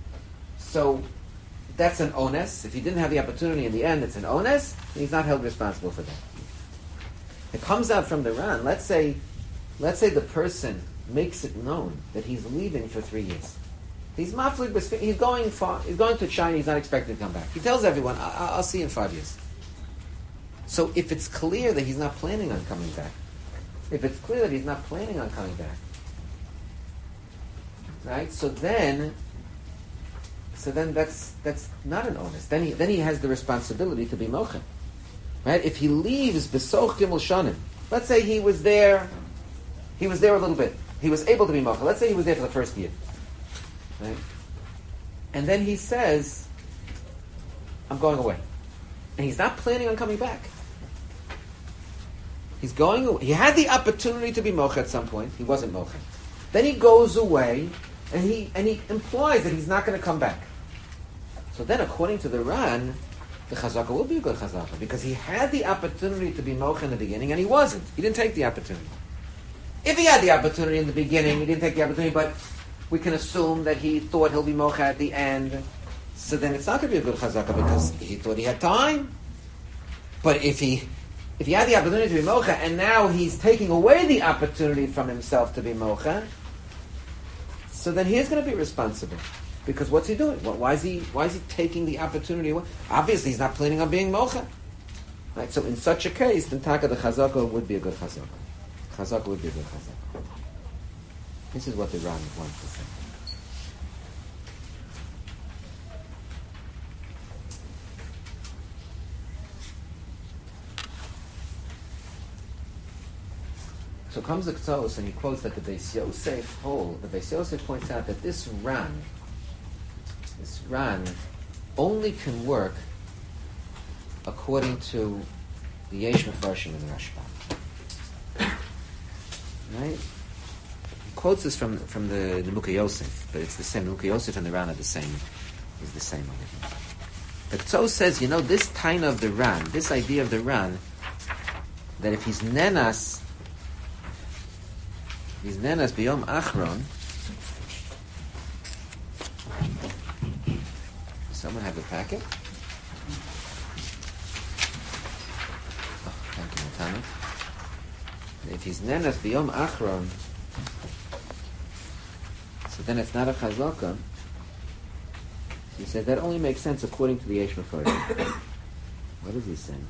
that's an ones. If he didn't have the opportunity in the end, it's an ones, and he's not held responsible for that. It comes out from the Ran. Let's say the person makes it known that he's leaving for 3 years. He's maflig, he's going far. He's going to China. He's not expected to come back. He tells everyone, "I'll see you in 5 years." So, if it's clear that he's not planning on coming back, right? So then that's not an onus. Then he has the responsibility to be mocha, right? If he leaves besoch gimel shanim, let's say he was there a little bit. He was able to be mocha. Let's say he was there for the first year. Right? And then he says, "I'm going away," and he's not planning on coming back. He's going away. He had the opportunity to be mocha at some point. He wasn't mocha. Then he goes away, and he implies that he's not going to come back. So then, according to the Ran, the chazaka will be a good chazaka because he had the opportunity to be mocha in the beginning, and he wasn't. He didn't take the opportunity. If he had the opportunity in the beginning, he didn't take the opportunity, but we can assume that he thought he'll be mocha at the end. So then it's not going to be a good chazaka because he thought he had time. But if he had the opportunity to be mocha and now he's taking away the opportunity from himself to be mocha, so then he is going to be responsible. Because what's he doing? Why is he taking the opportunity away? Obviously he's not planning on being mocha. Right? So in such a case, then taka the chazaka would be a good chazaka. Chazaka would be a good chazaka. This is what the Ran wants to say. So comes the Ktos and he quotes that the Beis Yosef the Beis Yosef points out that this Ran only can work according to the Yesh Mefarshim and the Rashba. Right? Quotes this from the Mukha Yosef, but it's the same. Mukha Yosef and the Ran are the same. Is the same over here. The Ktos says, this taina of the Ran, this idea of the Ran, that if he's nenas biyom achron. Does someone have a packet? Oh, thank you, Matana. If he's nenas biyom achron, so then it's not a chazaka. He said that only makes sense according to the Yesh Mefarshim. What is he saying?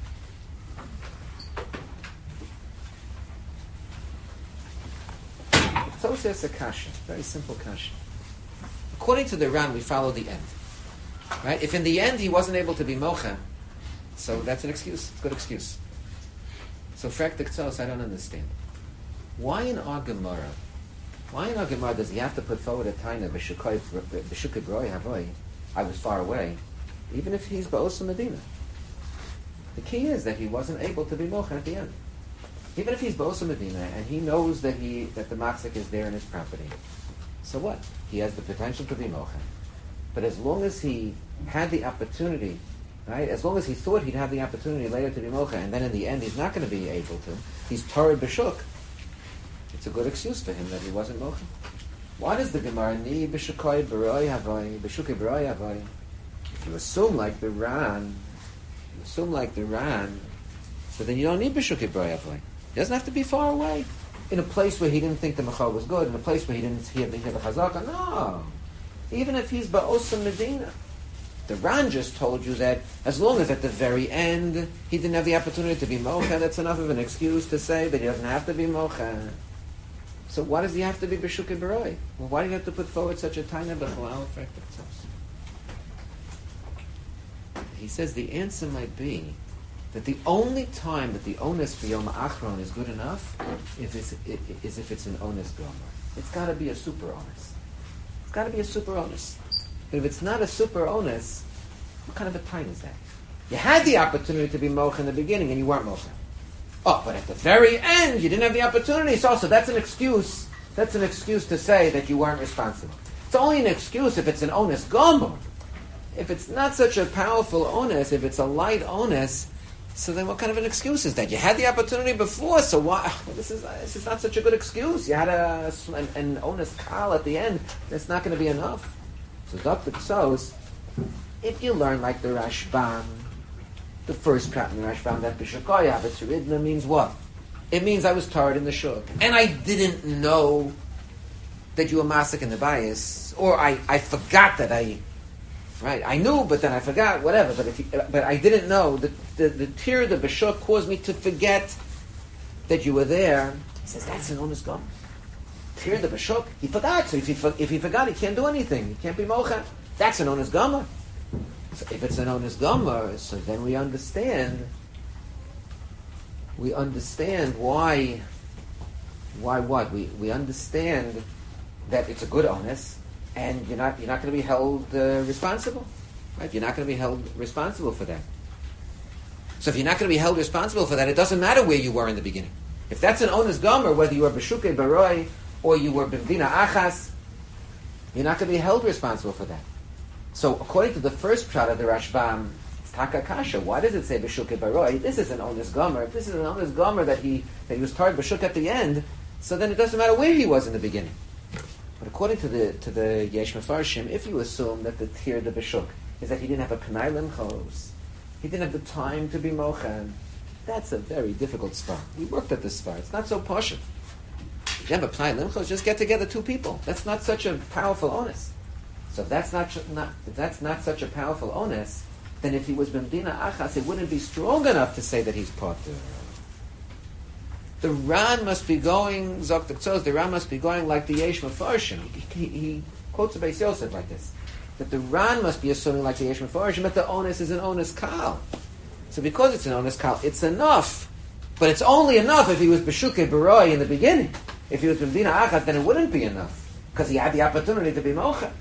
So says a kasha, very simple kasha. According to the Ran, we follow the end. Right? If in the end he wasn't able to be mocha, so that's an excuse, good excuse. So frek the Ktos, I don't understand. Why in our Gemara does he have to put forward a taina b'shukei broi havoi? I was far away, even if he's ba'osa Medina. The key is that he wasn't able to be mocha at the end. Even if he's ba'osa Medina and he knows that the machzik is there in his property, so what? He has the potential to be mocha. But as long as he had the opportunity, right? As long as he thought he'd have the opportunity later to be mocha, and then in the end he's not going to be able to, he's torah b'shuk. It's a good excuse for him that he wasn't mocha. Why does the Gemara need b'shukei b'roi havoi, b'shukei b'roi havoi? If you assume like the Ran, so then you don't need b'shukei b'roi havoi. He doesn't have to be far away. In a place where he didn't think the machal was good, in a place where he didn't hear the chazaka. No. Even if he's ba'osa Medina, The Ran just told you that as long as at the very end he didn't have the opportunity to be mocha, that's enough of an excuse to say that he doesn't have to be mocha. So why does he have to be b'shukei baroi? Well, why do you have to put forward such a taina b'chalal effect? He says the answer might be that the only time that the onus for Yom Achron is good enough is if it's an onus gomer. It's got to be a super onus. It's got to be a super onus. But if it's not a super onus, what kind of a time is that? You had the opportunity to be mocha in the beginning and you weren't mocha. Oh, but at the very end you didn't have the opportunity. So that's an excuse. That's an excuse to say that you weren't responsible. It's only an excuse if it's an onus gomer. If it's not such a powerful onus, if it's a light onus, so then what kind of an excuse is that? You had the opportunity before, so why? This is not such a good excuse. You had an onus kal at the end. That's not going to be enough. So Dr. Ksos, if you learn like the Rashbam, the first prat in the Rashbam, that B'Shakoya B'Tzuridna means what? It means I was tired in the shul. And I didn't know that you were masik in the bias, or I forgot that I knew, but then I forgot, whatever. But I didn't know. The tear, the b'shuk, caused me to forget that you were there. He says, that's an onus gomer. Tear, the b'shuk, he forgot. So if he forgot, he can't do anything. He can't be mocha. That's an onus gomer. So if it's an onus gomer, so then we understand why what? We understand that it's a good onus, and you're not going to be held responsible, right? You're not going to be held responsible for that. So if you're not going to be held responsible for that, it doesn't matter where you were in the beginning. If that's an onus gomer, whether you were b'shukei baroi or you were b'mdina achas, you're not going to be held responsible for that. So according to the first pshat of the Rashbam, it's taka kasha. Why does it say b'shukei baroi? This is an onus gomer. If this is an onus gomer that he was tired b'shuk at the end, so then it doesn't matter where he was in the beginning. But according to the Yesh Mefarshim, if you assume that the tir the b'shuk is that he didn't have a pnai limchos, he didn't have the time to be mochan, that's a very difficult svar. We worked at this svar. It's not so posh. If you have a pnai limchos, just get together two people. That's not such a powerful onus. So if that's not such a powerful onus, then if he was b'mdina achas, it wouldn't be strong enough to say that he's potter. The Ran must be going, Zok Tzos, the Ran must be going like the Yesh Mefarshim. He quotes the Beis Yosef like this. That the Ran must be assuming like the Yesh Mefarshim, but the onus is an onus kal. So because it's an onus kal, it's enough. But it's only enough if he was b'shukei baroi in the beginning. If he was b'mdina achas, then it wouldn't be enough. Because he had the opportunity to be mocha.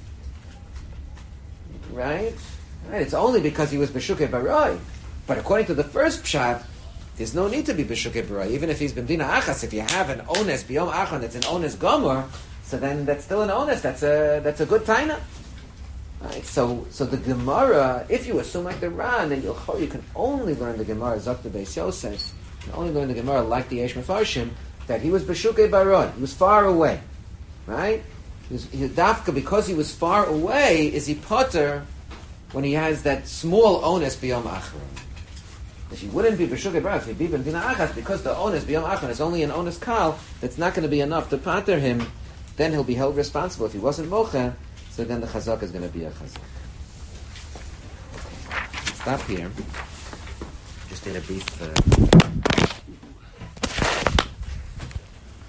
Right? It's only because he was b'shukei baroi. But according to the first pshat, there's no need to be b'shukei baroi. Even if he's b'mdina achas, if you have an onus b'yom achron, it's an onus gomer, so then that's still an onus. That's a good taina. Right? So the Gemara, if you assume like the Ran, then you can only learn the Gemara Zok the Beis Yosef. You can only learn the Gemara like the Yesh Mefarshim that he was b'shukei baroi. He was far away, right? He dafka because he was far away. Is he potter when he has that small onus b'yom achron? If he wouldn't be b'shukei baroi, if he'd be b'mdina achas, because the onus b'yom achron is only an onus kal, that's not going to be enough to pater him. Then he'll be held responsible. If he wasn't mocha, so then the chazak is going to be a chazak. Okay. Stop here. Just did a brief.